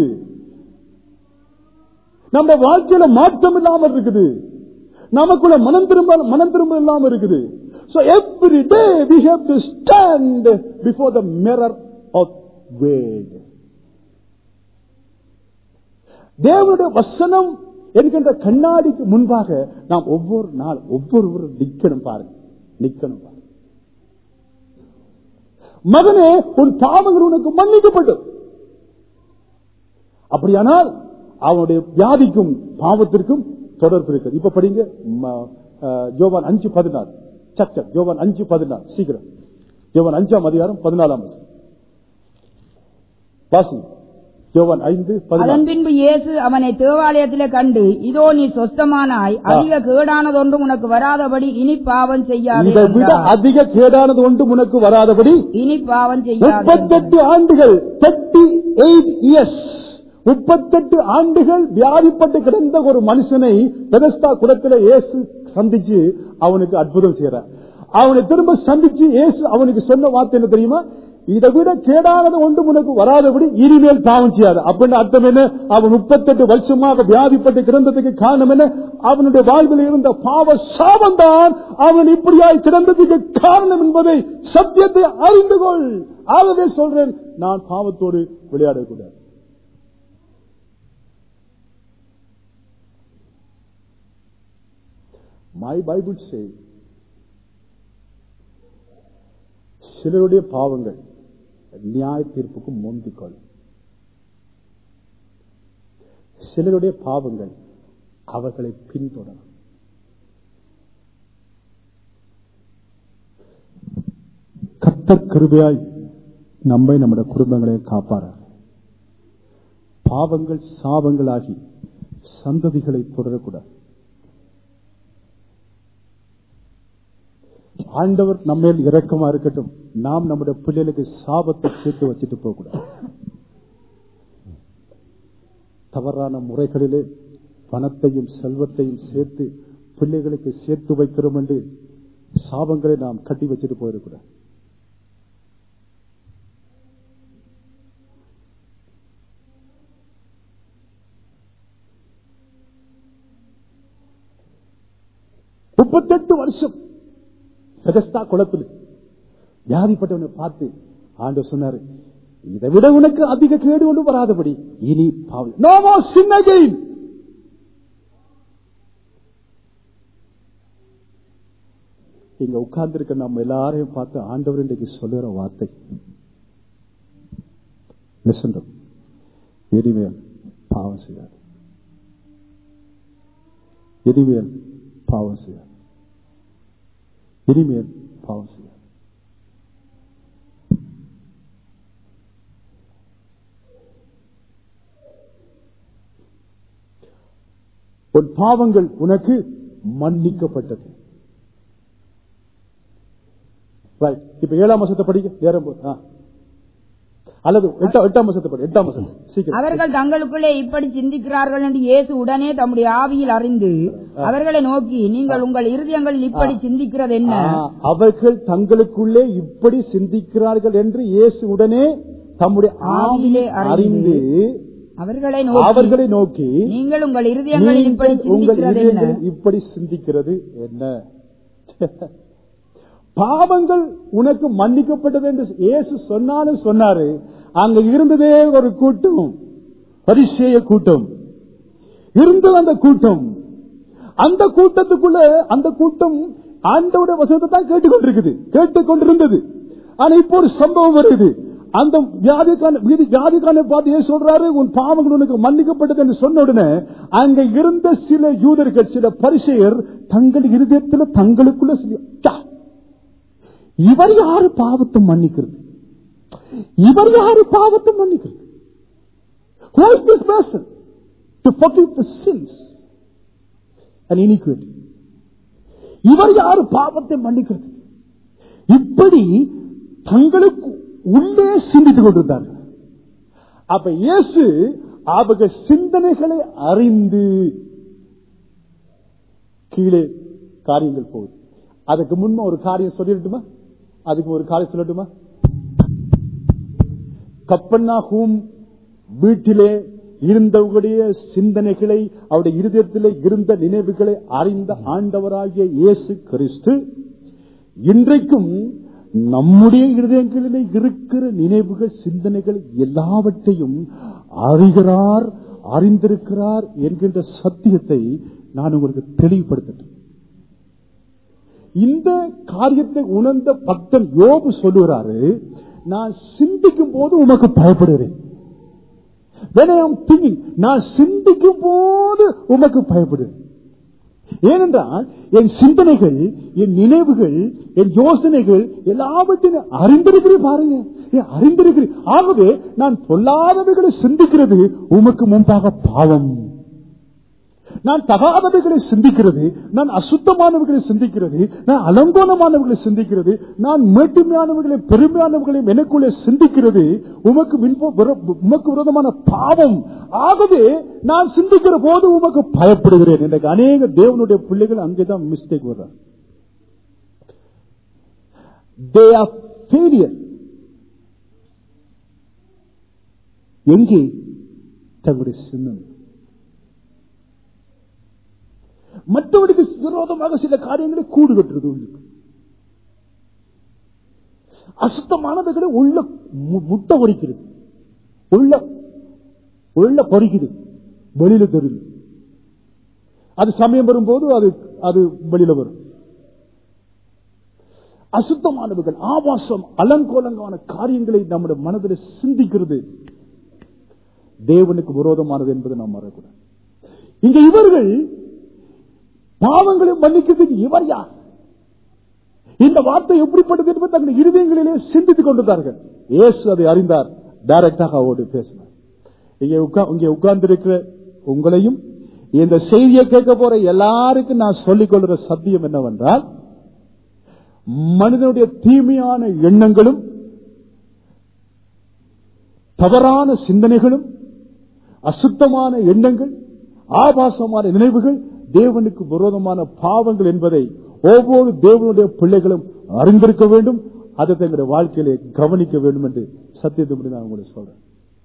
நம்ம வாழ்க்கையில மாற்றம் இல்லாமல் இருக்குது, நமக்குள்ள மனம் திரும்ப இல்லாமல் இருக்குது. So every day we have to stand before the mirror of word. தேவனுடைய வசனம் என்கின்ற கண்ணாடிக்கு முன்பாக நாம் ஒவ்வொரு நாள் ஒவ்வொருவரும் நிக்கணும் பாருங்க. மகனே, உன் பாவங்கள் உனக்கு மன்னிக்கப்பட்டது. அப்படியானால் அவனுடைய வியாதிக்கும் பாவத்திற்கும் தொடர்பு இருக்கிறது. இப்ப படிங்க யோவான் 5:14. யோவான் 5:14 சீக்கிரம். யோவான் 5ஆம் அதிகாரம் 14ஆம் வசனம் வாசி. யோவான் 5:14. அதன் பின்பு இயேசு அவனை தேவாலயத்திலே கண்டு, இதோ நீ சொஸ்தமானாய், அதிக கேடானது ஒன்றும் உனக்கு வராதபடி இனி பாவம் செய்யாதே. இதை விட அதிக கேடானது ஒன்றும் உனக்கு வராதபடி இனி பாவம் செய்யாதே. 38 ஆண்டுகள் 38 இயர்ஸ் 38 ஆண்டுகள் வியாதிப்பட்டு கிடந்த ஒரு மனுஷனை பெதஸ்தா குளத்திலே இயேசு சந்திச்சு அவனுக்கு அற்புதம் செய்யறார். அவனை திரும்ப சந்திச்சு இயேசு அவனுக்கு சொன்ன வார்த்தை என்ன தெரியுமா? இதை விட கேடானது ஒன்றும் உனக்கு வராதபடி இனிமேல் பாவம் செய்யாது. அப்படின்னு அர்த்தம் என்ன? அவன் 38 வருஷமாக வியாதிப்பட்டு கிடந்ததுக்கு காரணம் என்ன? அவனுடைய வாழ்வில் இருந்த பாவ சாபம் தான் அவன் இப்படியாய் கிடந்ததுக்கு காரணம் என்பதை சத்தியத்தை அறிந்து கொள். ஆகவே சொல்றேன், நான் பாவத்தோடு விளையாடக்கூடாது. My Bible says, சிலருடைய பாவங்கள் நியாய தீர்ப்புக்கு முந்திக்கொள், சிலருடைய பாவங்கள் அவர்களை பின்தொடரும். கர்த்தர் கிருபையாய் நம்மை நம்முடைய குடும்பங்களை காப்பாரார். பாவங்கள் சாபங்களாகி சந்ததிகளை தொடரக்கூடாது. ஆண்டவர் நம்ம இரக்கமா இருக்கட்டும், நாம் நம்முடைய பிள்ளைகளுக்கு சாபத்தை சேர்த்து வச்சுட்டு போக கூடாது. தவறான முறைகளிலே பணத்தையும் செல்வத்தையும் சேர்த்து பிள்ளைகளுக்கு சேர்த்து வைக்கிறோம் என்று சாபங்களை நாம் கட்டி வச்சுட்டு போயிடக்கூடாது. முப்பத்தெட்டு வருஷம் பெதஸ்தா குளத்தில் வியாதிப்பட்டவனை பார்த்து ஆண்டவர் சொன்னாரு, இதை விட உனக்கு அதிக கேடு ஒன்று வராதபடி இனி பாவம். No more sin again. இங்க உட்கார்ந்து இருக்க நம்ம எல்லாரையும் பார்த்து ஆண்டவர் இன்றைக்கு சொல்லுற வார்த்தை, listen to me. இனிமேல் பாவம் செய்யாது, இனிமேல் பாவம் செய்யாது, இனிமேல் பாவம் செய்யாது. உன் பாவங்கள் உனக்கு மன்னிக்கப்பட்டது. இப்ப 7ஆம் வசனத்தை படிக்க ஏறும்போது, அல்லது 8ஆம் வசனத்தை படி. 8ஆம் வசனம். அவர்கள் தங்களுக்குள்ளே இப்படி சிந்திக்கிறார்கள் என்று இயேசு உடனே தம்முடைய ஆவியில் அறிந்து அவர்களை நோக்கி, நீங்கள் உங்கள் இருதயங்களில் இப்படி சிந்திக்கிறது என்ன? அவர்கள் தங்களுக்குள்ளே இப்படி சிந்திக்கிறார்கள் என்று இயேசு உடனே தம்முடைய ஆவியிலே அறிந்து அவர்களை நோக்கி, நீங்கள் உங்கள் இருதயங்களில் இப்படி சிந்திக்கிறது என்ன? பாவங்கள் உனக்கு மன்னிக்கப்பட்டது என்று இயேசு சொன்னாரு. அங்க இருந்ததே ஒரு கூட்டம், பரிசேய கூட்டம் இருந்தது. அந்த கூட்டத்துக்குள்ள அந்த கூட்டம் ஆண்டவருடைய வசனத்தை தான் கேட்டுக்கொண்டிருந்தது. ஆனா இப்போ ஒரு சம்பவம் வருது. அந்த வியாதிக்கான பார்த்து ஏன் சொல்றாரு, உன் பாவங்கள் உனக்கு மன்னிக்கப்பட்டது என்று சொன்ன உடனே அங்க இருந்த சில யூதர்கள், சில பரிசேயர் தங்கள் இருதயத்தில் தங்களுக்குள்ள இவர் யாரு பாவத்தை மன்னிக்கிறது? இவர் யாரு பாவத்தை மன்னிக்கிறது? Who is this person to forgive the sins and iniquity? இவர் யாரு பாவத்தை மன்னிக்கிறது? இப்படி தங்களுக்கு உள்ளே சிந்தித்துக் கொண்டிருந்தார்கள். அப்ப இயேசு அவர்கள் சிந்தனைகளை அறிந்து கீழே காரியங்கள் போகுது. அதுக்கு முன்ன ஒரு காரியம் சொல்லட்டுமா? கப்பர்நகூம் வீட்டிலே இருந்தவர்களுடைய சிந்தனைகளை, அவருடைய இருதயத்திலே இருந்த நினைவுகளை அறிந்த ஆண்டவராகிய இயேசு கிறிஸ்து இன்றைக்கும் நம்முடைய இருதயங்களிலே இருக்கிற நினைவுகள், சிந்தனைகள் எல்லாவற்றையும் அறிந்திருக்கிறார் என்கின்ற சத்தியத்தை நான் உங்களுக்கு தெளிவுபடுத்தேன். இந்த காரியத்தை உணர்ந்த பக்தன் யோபு சொல்லுகிறாரு, நான் சிந்திக்கும் போது உமக்கு பயப்படுகிறேன். நான் சிந்திக்கும் போது உமக்கு பயப்படுகிறேன். ஏனென்றால் என் சிந்தனைகள், என் நினைவுகள், என் யோசனைகள் எல்லாவற்றையும் அறிந்திருக்கிறேன். பாருங்க, அறிந்திருக்கிறேன். ஆகவே நான் பொல்லாதவைகளை சிந்திக்கிறது உமக்கு முன்பாக பாவம். நான் தகாதவைகளை சிந்திக்கிறது, நான் அசுத்தமானவர்களை சிந்திக்கிறது, நான் அலங்கோலமானவர்களை சிந்திக்கிறது, நான் மேட்டுமையானவர்களையும் பெருமையானவர்களையும் எனக்குள்ளே சிந்திக்கிறது உமக்கு விரோதமான பாவம். ஆகவே நான் சிந்திக்கிற போது உமக்கு பயப்படுகிறேன். எனக்கு அநேக தேவனுடைய பிள்ளைகள் அங்கேதான் மிஸ்டேக் வர்றாங்க. They are failure. எங்கே தங்களுடைய சிந்தனை மற்றவர்களுக்கு விரோதமாக சில காரியங்களை கூடு கட்டுறது, அசுத்தமானவைகளை உள்ள முட்டை பொறிக்கிறது, உள்ள பொறிக்குது, வெளியில தெரியல. அது சமயம் வரும்போது அது வெளியில வரும். அசுத்தமானவர்கள், ஆபாசம், அலங்கோலங்கான காரியங்களை நம்முடைய மனதில் சிந்திக்கிறது தேவனுக்கு விரோதமானது என்பதை நாம் மறக்கூடாது. இங்க இவர்கள் பாவங்களை மன்னிக்கிறதுக்கு இவர் யார்? இந்த வார்த்தை எப்படிப்பட்டது என்பது தங்கள் இருதயங்களிலே சிந்தித்துக் கொண்டிருந்தார்கள். இயேசு அதை அறிந்தார். டைரக்டாக அவரோடு பேசினார். இங்கே உட்கார்ந்திருக்கிற உங்களையும் இந்த செய்தியை கேட்க போற எல்லாருக்கும் நான் சொல்லிக் கொள்கிற சத்தியம் என்னவென்றால், மனிதனுடைய தீமையான எண்ணங்களும் தவறான சிந்தனைகளும் அசுத்தமான எண்ணங்கள், ஆபாசமான நினைவுகள் தேவனுக்கு விரோதமான பாவங்கள் என்பதை ஒவ்வொரு தேவனுடைய பிள்ளைகளும் அறிந்திருக்க வேண்டும். அதை தங்களுடைய வாழ்க்கையிலே கவனிக்க வேண்டும் என்று சத்தியத்தை நான் உங்களுக்கு சொல்றேன்.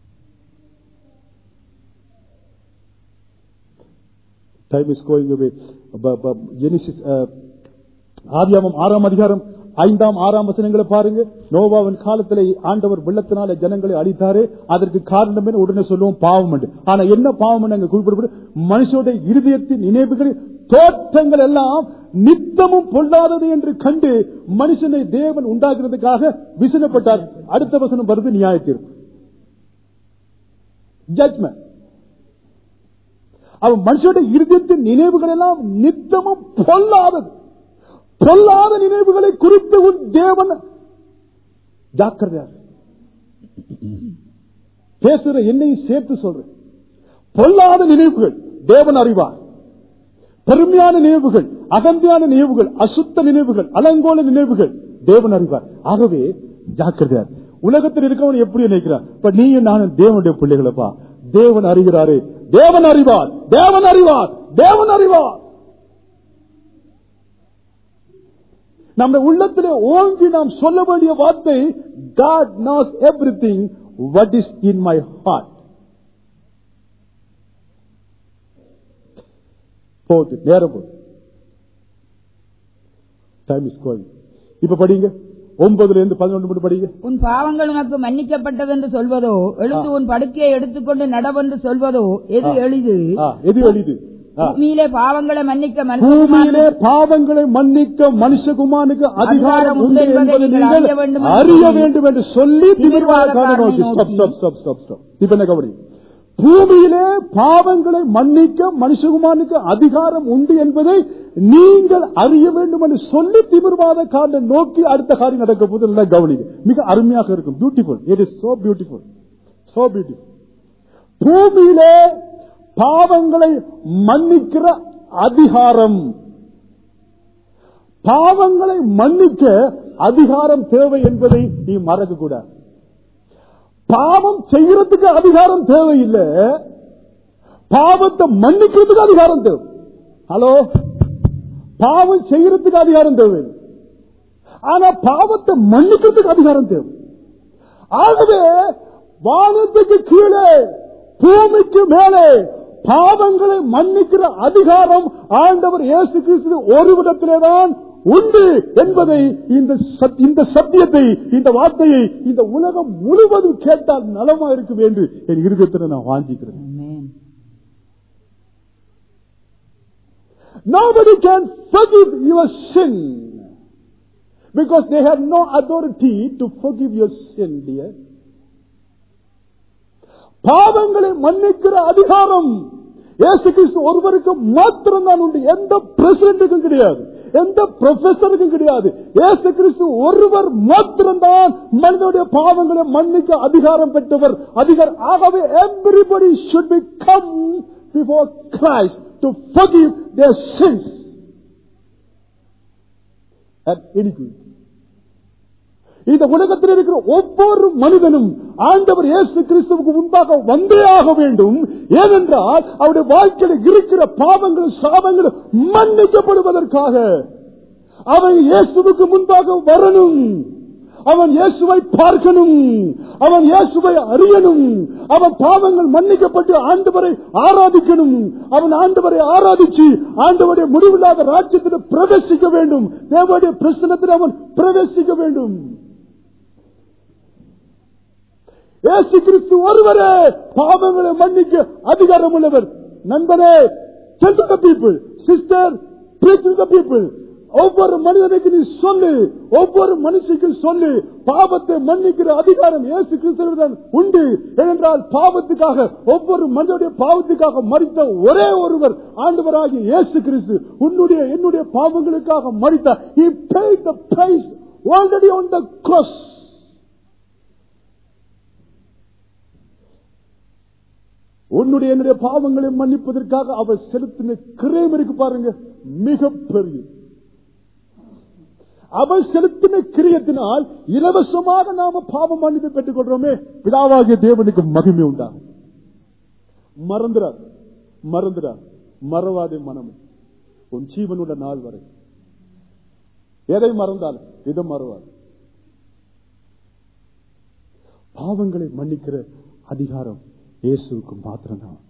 Time is going away. Genesis, ஆதியாகமம் 6ஆம் அதிகாரம் 5ஆம் 6ஆம் வசனங்களை பாருங்க. நோவாவின் காலத்திலே ஆண்டவர் வெள்ளத்தினால ஜனங்களை அழித்தாரே, அதற்கு காரணம் என்ன? உடனே சொல்லுவோம் பாவம் என்று. ஆனா என்ன பாவம் அங்க குறிப்பிடப்படும்? மனுஷனுடைய இருதயத்தின் நினைவுகளில் தோற்றங்கள் எல்லாம் நித்தமும் பொல்லாதது என்று கண்டு மனுஷனை தேவன் உண்டாக்குறதுக்காக விசனப்பட்டார். அடுத்த வசனம் வருது, நியாயத்தீர்ப்பு, ஜட்ஜ்மென்ட். அவன் மனுஷனுடைய இருதயத்தின் நினைவுகள் எல்லாம் நித்தமும் பொல்லாதது. பொல்லாத நினைவுகளை குறித்து உன் தேவன் ஜாக்கிரதையாக பேசுற என்னையும் சேர்த்து சொல்றேன். பொல்லாத நினைவுகள் தேவன் அறிவார். பெருமையான நினைவுகள், அகந்தையான நினைவுகள், அசுத்த நினைவுகள், அலங்கோல நினைவுகள் தேவன் அறிவார். ஆகவே ஜாக்கிரதையார். உலகத்தில் இருக்கவன் எப்படி நினைக்கிறான்? இப்ப நீயும் நானும் தேவனுடைய பிள்ளைகளப்பா. தேவன் அறிகிறாரு, தேவன் அறிவார், தேவன் அறிவார், தேவன் அறிவார். நம்ம உள்ளத்திலே ஓங்கி நாம் சொல்ல வேண்டிய வார்த்தை, God knows everything what is in my heart. போது நேரம் போது. Time is going. இப்ப படிங்க 9-11 மட்டும் படிங்க. உன் பாவங்கள் உனக்கு மன்னிக்கப்பட்டது என்று சொல்வதோ, எழுந்து உன் படுக்கையை எடுத்துக்கொண்டு நடவென்று சொல்வதோ எது எளிது? எது எளிது? பூமியிலே பாவங்களை மன்னிக்க மனுஷகுமாரனுக்கு அதிகாரம் உண்டு என்பதை நீங்கள் அறிய வேண்டும் என்று சொல்லி இப்ப என்ன கவனி? பூமியிலே பாவங்களை மன்னிக்க மனுஷகுமாரனுக்கு அதிகாரம் உண்டு என்பதை நீங்கள் அறிய வேண்டும் என்று சொல்லி திமிர்வாத காரணம் நோக்கி அடுத்த காரியம் நடக்க போது கவனிங்க. மிக அருமையாக இருக்கும். Beautiful. It is so beautiful, so beautiful. பூமியிலே பாவங்களை மன்னிக்கிற அதிகாரம், பாவங்களை மன்னிக்க அதிகாரம் தேவை என்பதை நீ மறக்க கூடாது. பாவம் செய்யறதுக்கு அதிகாரம் தேவையில்லை, பாவத்தை மன்னிக்கிறதுக்கு அதிகாரம் தேவை. ஹலோ, பாவம் செய்யறதுக்கு அதிகாரம் தேவை, ஆனா பாவத்தை மன்னிக்கிறதுக்கு அதிகாரம் தேவை. ஆகவே வானத்துக்கு கீழே பூமிக்கு மேலே பாவங்களை மன்னிக்கிற அதிகாரம் ஆண்டவர் இயேசு கிறிஸ்து ஒரு விதத்திலேதான் உண்டு என்பதை, இந்த சத்தியத்தை, இந்த வார்த்தையை இந்த உலகம் முழுவதும் கேட்டால் நலமா இருக்கும் என்று என் இருதயத்தில் நான் வாஞ்சிக்கிறேன். Nobody can forgive your sin because they have no authority to forgive your sin, dear. பாவங்களை மன்னிக்கிற அதிகாரம் இயேசு கிறிஸ்து ஒருவருக்கு மாத்திரம் தான் உண்டு. எந்த பிரசிடென்ட்டுக்கும் கிடையாது, எந்த ப்ரொஃபஸருக்கும் கிடையாது. இயேசு கிறிஸ்து ஒருவர் மாத்திரம்தான் மனிதனுடைய பாவங்களை மன்னிக்க அதிகாரம் பெற்றவர். ஆகவே everybody should be come before Christ to forgive their sins at any point. இந்த உலகத்தில் இருக்கிற ஒவ்வொரு மனிதனும் ஆண்டவர் இயேசு கிறிஸ்துவுக்கு முன்பாக வந்தே ஆக வேண்டும். ஏனென்றால் அவருடைய வாழ்க்கையில் இருக்கிற பாவங்களும் சாபங்களும் மன்னிக்கப்படுவதற்காக அவன் இயேசுவுக்கு முன்பாக வரணும். அவன் இயேசுவை பார்க்கணும், அவன் இயேசுவை அறியணும், அவன் பாவங்கள் மன்னிக்கப்பட்டு ஆண்டவரை ஆராதிக்கணும். அவன் ஆண்டவரை ஆராதிச்சு ஆண்டவருடைய முடிவில்லாத ராஜ்யத்தில் பிரவேசிக்க வேண்டும். தேவனுடைய பிரசன்னத்தில் அவன் பிரவேசிக்க வேண்டும். இயேசு கிறிஸ்து ஒருவரே பாவங்களை மன்னிக்க அதிகாரம் உள்ளவர். நண்பரே, tell to the people, sister, preach to the people. ஒவ்வொரு மனிதனுக்கு நீ சொல்லு, ஒவ்வொரு மனுஷனுக்கு சொல்லு, பாவத்தை மன்னிக்கிற அதிகாரம் இயேசு கிறிஸ்துவிடம் உண்டு. ஏனென்றால் பாவத்துக்காக, ஒவ்வொரு மனிதனுடைய பாவத்துக்காக மரித்த ஒரே ஒருவர் ஆண்டவராகிய இயேசு கிறிஸ்து. உன்னுடைய என்னுடைய பாவங்களுக்காக மரித்தார். He paid the price already on the cross. உன்னுடைய என்னுடைய பாவங்களை மன்னிப்பதற்காக அவர் செலுத்தின கிரயம் இருக்கு பாருங்க, மிக பெரிய. அவர் செலுத்தின கிரியத்தினால் இலவசமாக நாம பாவ மன்னிப்பை பெற்றுக் கொள்றோமே. பிதாவாகிய தேவனுக்கு மகிமை உண்டாகும். மறந்துடார் மறவாதே மனமே உன் ஜீவனுள்ள நாள் வரை. எதை மறந்தாலும் இதை மறவாது. பாவங்களை மன்னிக்கிற அதிகாரம் இயேசுவுக்கு மாத்திரம்தான்.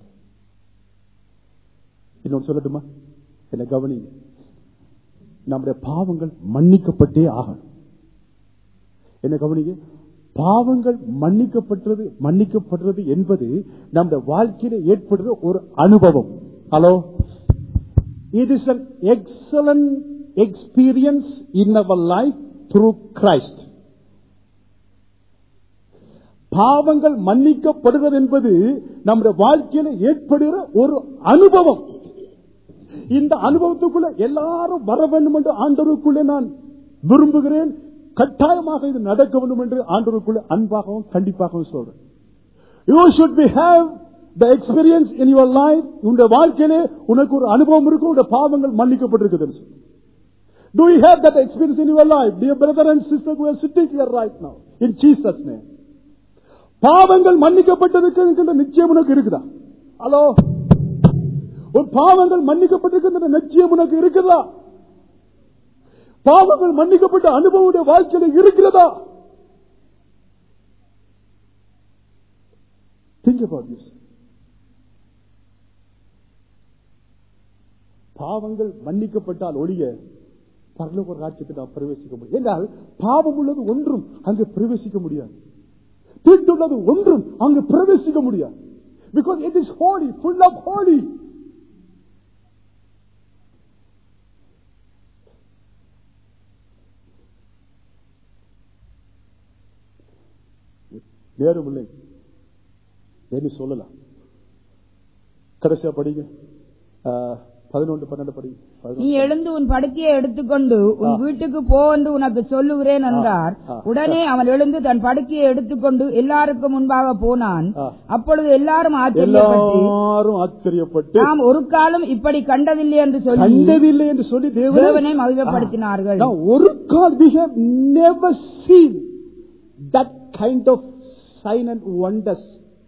இன்னொன்று சொல்லட்டுமா? என்ன கவனிங்க. நம்முடைய பாவங்கள் மன்னிக்கப்பட்டே ஆகணும். என்ன கவனிங்க, பாவங்கள் மன்னிக்கப்படுறது என்பது நம்முடைய வாழ்க்கையில ஏற்படுற ஒரு அனுபவம். Hello, it is an excellent experience in our life through Christ. பாவங்கள் மன்னிக்கப்படுவது என்பது நம்முடைய வாழ்க்கையில ஏற்படுகிற ஒரு அனுபவம். இந்த அனுபவத்துக்குள்ள எல்லாரும் வர வேண்டும் என்று ஆண்டவருக்குள்ளே நான் விரும்புகிறேன். கட்டாயமாக இது நடக்க வேண்டும் என்று ஆண்டவருக்குள்ளே அன்பாகவும் கண்டிப்பாகவும் சொல்றேன். You should have the experience in your life. உன்னுடைய வாழ்க்கையிலே உனக்கு ஒரு அனுபவம் இருக்கும், உன்னுடைய பாவங்கள் மன்னிக்கப்பட்டிருக்குது. Do you have that experience in your life, dear brother and sister who are sitting here right now, in Jesus name? பாவங்கள் மன்னிக்கப்பட்டதுக்கு நிச்சயம் உனக்கு இருக்குதா? ஹலோ, ஒரு பாவங்கள் மன்னிக்கப்பட்டிருக்கின்ற நிச்சயம் உனக்கு இருக்குதா? பாவங்கள் மன்னிக்கப்பட்ட அனுபவ வாழ்க்கையில் இருக்கிறதா? Think about this. பாவங்கள் மன்னிக்கப்பட்டால் ஒழிய பரலோக ராஜ்யத்தை நாம் பிரவேசிக்க முடியும். என்றால் பாவம் உள்ளது ஒன்றும் அங்கு பிரவேசிக்க முடியாது, தீட்டுள்ளது ஒன்றும் அங்கு பிரவேசிக்க முடியாது. Because it is holy, full of holy. நேரம் இல்லை என்று சொல்லலாம். கடைசியா படிங்க, 11-12 படிங்க. நீ எழுந்து உன் படுக்கையை எடுத்துக்கொண்டு உன் வீட்டுக்கு போ என்று உனக்கு சொல்லுகிறேன் என்றார். உடனே அவன் எழுந்து தன் படுக்கையை எடுத்துக்கொண்டு எல்லாருக்கும் முன்பாக போனான். அப்பொழுது எல்லாரும் ஆச்சரியப்பட்டு நாம் ஒரு காலம் இப்படி கண்டதில்லை என்று சொல்லி தேவனை மகிமைப்படுத்தினார்கள். ஒரு கால் we have never seen that kind of sign and wonders.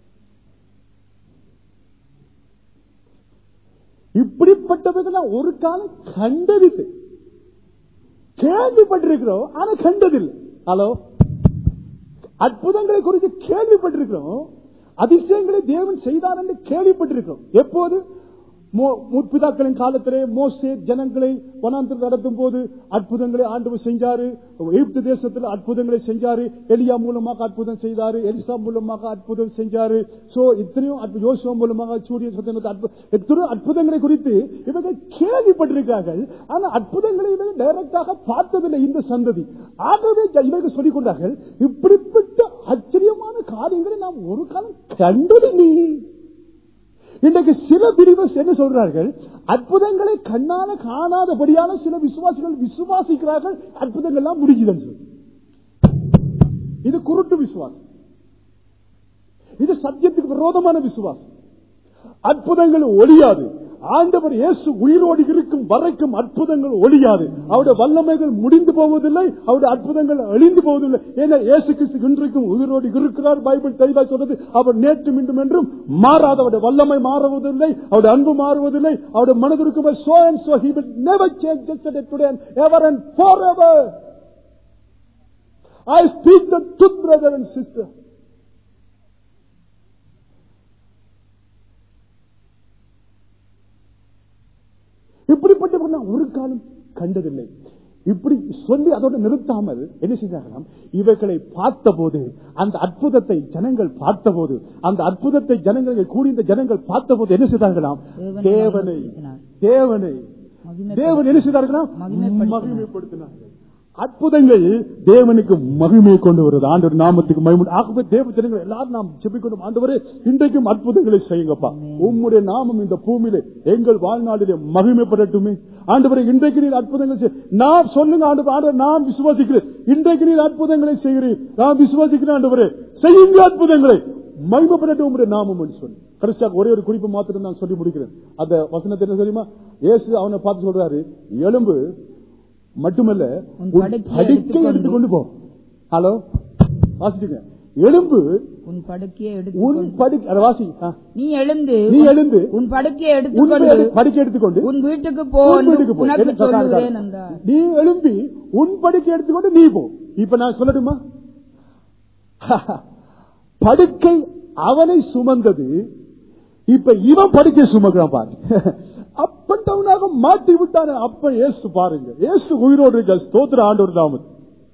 இப்படிப்பட்டவர்கள் ஒரு காலம் கண்டதில்லை, கேள்விப்பட்டிருக்கிறோம் ஆனா கண்டதில்லை. ஹலோ, அற்புதங்களை குறித்து கேள்விப்பட்டிருக்கிறோம், அதிசயங்களை தேவன் செய்தார் என்று கேள்விப்பட்டிருக்கிறோம். எப்போது? முற்பிதாக்களின் காலத்திலே மோசே ஜனங்களை வனாந்தரத்தில் நடத்தும் போது அற்புதங்களை ஆண்டவர் செஞ்சாரு. எகிப்து தேசத்தில் அற்புதங்களை செஞ்சாரு. எலியா மூலமாக அற்புதம் செய்தாரு, எலிசா மூலமாக அற்புதம் செஞ்சாரு. சோ இத்தனையும் யோசுவா மூலமாக சூரியன் எத்தனையோ அற்புதங்களை குறித்து இவர்கள் கேள்விப்பட்டிருக்கிறார்கள். ஆனா அற்புதங்களை இவர்கள் டைரக்டாக பார்த்ததில்லை இந்த சந்ததி. ஆகவே இவர்கள் சொல்லிக் கொண்டார்கள், இப்படிப்பட்ட ஆச்சரியமான காரியங்களை நாம் ஒரு காலம் கண்டதில்லை. இன்றைக்கு சில பிரிவர்ஸ் என்ன சொல்றார்கள்? அற்புதங்களை கண்ணால காணாதபடியான சில விசுவாசிகள் விசுவாசிக்கிறார்கள், அற்புதங்கள் எல்லாம் முடிஞ்சுதுன்னு சொல்லி. இது குருட்டு விசுவாசம், இது சத்தியத்துக்கு விரோதமான விசுவாசம். அற்புதங்கள் ஒழியாது. ஆண்டவர் இயேசு உயிரோடு இருக்கும் வரைக்கும் அற்புதங்கள் ஒழியாது. அவருடைய வல்லமைகள் முடிந்து போவதில்லை, அவருடைய அற்புதங்கள் அழிந்து போவதில்லை. ஏன்னா இயேசு கிறிஸ்து இன்றைக்கும் உயிரோடு இருக்கிறார். பைபிள் தெளிவாக சொல்றது, அவர் நேற்றும் இன்றும் என்றும் மாறாத. அவருடைய வல்லமை மாறுவதில்லை, அவருடைய அன்பு மாறுவதில்லை, அவருடைய மனதிற்கு so and so he will never change yesterday, today and ever and forever. I speak the truth, brother and sister. இப்படிப்பட்ட ஒரு காலம் கண்டதில்லை. இப்படி சொல்லி அதோடு நிறுத்தாமல் என்ன செய்தார்களாம்? இவைகளை பார்த்தபோது, அந்த அற்புதத்தை ஜனங்கள் பார்த்தபோது, அந்த அற்புதத்தை ஜனங்கள் கூடி இந்த ஜனங்கள் பார்த்தபோது என்ன செய்தார்களாம்? தேவனை தேவனை தேவன் என்ன செய்தார்கள்? மகிமைப்படுத்தினார்கள். அற்புதங்கள் தேவனுக்கு மகிமையை கொண்டு வருது. ஆண்டவர் நாமத்துக்கு மகிமை. ஆகவே தேவ ஜனங்கள் எல்லாரும் நாம் ஜெபிக்கணும். ஆண்டவரே, இன்றைக்கும் அற்புதங்களை செய்யுங்கப்பா. உம்முடைய நாமம் இந்த பூமியிலே எங்கள் வாழ்நாளிலே மகிமைப்படட்டுமே. ஆண்டவரே, இன்றைக்கு நீர் அற்புதங்கள் நாம் சொல்லுங்க. ஆண்டவர், நாம் விசுவாசிக்கிறேன். இன்றைக்கு நீர் அற்புதங்களை செய்கிறீர். நாம் விசுவாசிக்கிறேன். ஆண்டவரே, செய்யுங்க அற்புதங்களை. மகிமைப்படட்டும் உம்முடைய நாமம் என்று சொல்லி கடைசியாக ஒரே ஒரு குறிப்பு மாத்திரம் நான் சொல்லி முடிக்கிறேன். அந்த வசனத்தை என்ன தெரியுமா? இயேசு அவனை பார்த்து சொல்றாரு, எலும்பு மட்டுமல்ல படுக்கை எடுத்துக்கொண்டு போ. ஹலோ, வாசிச்சுங்க. எலும்பு உன் படுக்கையை வாசி. நீ எழுந்து உன் படுக்கையை எடுத்துக்கொண்டு உன் வீட்டுக்கு போ. நீ எழும்பி உன் படுக்கை எடுத்துக்கொண்டு நீ போ. இப்ப நான் சொல்லட்டுமா? படுக்கை அவனை சுமந்தது, இப்ப இவன் படுக்கை சுமக்கிறான் பாரு. அப் அண்ட் டவுனாக மாட்டி விட்டான. அப்ப இயேசு பாருங்க, இயேசு உயிரோடு இருக்க. ஸ்தோத்திர ஆண்டவர் நாமம்.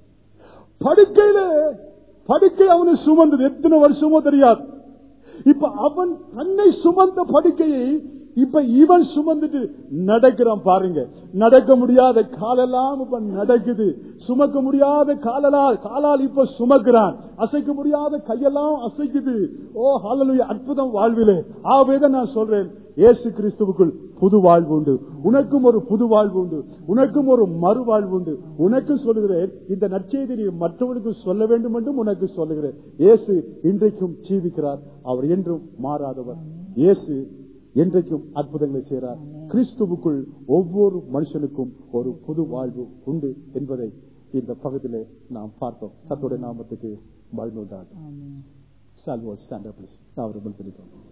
படுக்கை அவனை சுமந்தது எத்தனை வருஷமோ தெரியாது. இப்ப அவன் தன்னை சுமந்த படுக்கையை இப்ப இவன் சுமந்துட்டு நடக்கிறான் பாருங்க. நடக்க முடியாத காலெல்லாம் இப்ப நடக்குது. சுமக்க முடியாத காலால் இப்ப சுமக்கிறான். அசைக்க முடியாத கையெல்லாம் அசைக்குது. ஓ ஹல்லேலூயா, அற்புதம் வாழ்விலே. ஆவேதான் நான் சொல்றேன், இயேசு கிறிஸ்துவுக்குள் புது வாழ்வு உண்டு. உனக்கும் ஒரு புது வாழ்வு உண்டு. உனக்கும் ஒரு மறுவாழ்வு உண்டு. உனக்கு சொல்லுகிறேன், இந்த நற்செய்தி நீ மற்றவர்களுக்கு சொல்ல வேண்டும் என்றும் உனக்கு சொல்லுகிறேன். இயேசு இன்றைக்கும் ஜீவிக்கிறார். அவர் என்றும் மாறாதவர். இயேசு என்றைக்கும் அற்புதங்களை செய்கிறார். கிறிஸ்துவுக்குள் ஒவ்வொரு மனுஷனுக்கும் ஒரு புது வாழ்வு உண்டு என்பதை இந்த பகுதியிலே நாம் பார்த்தோம். கர்த்தருடைய நாமத்துக்கு மகிமை உண்டாகட்டும்.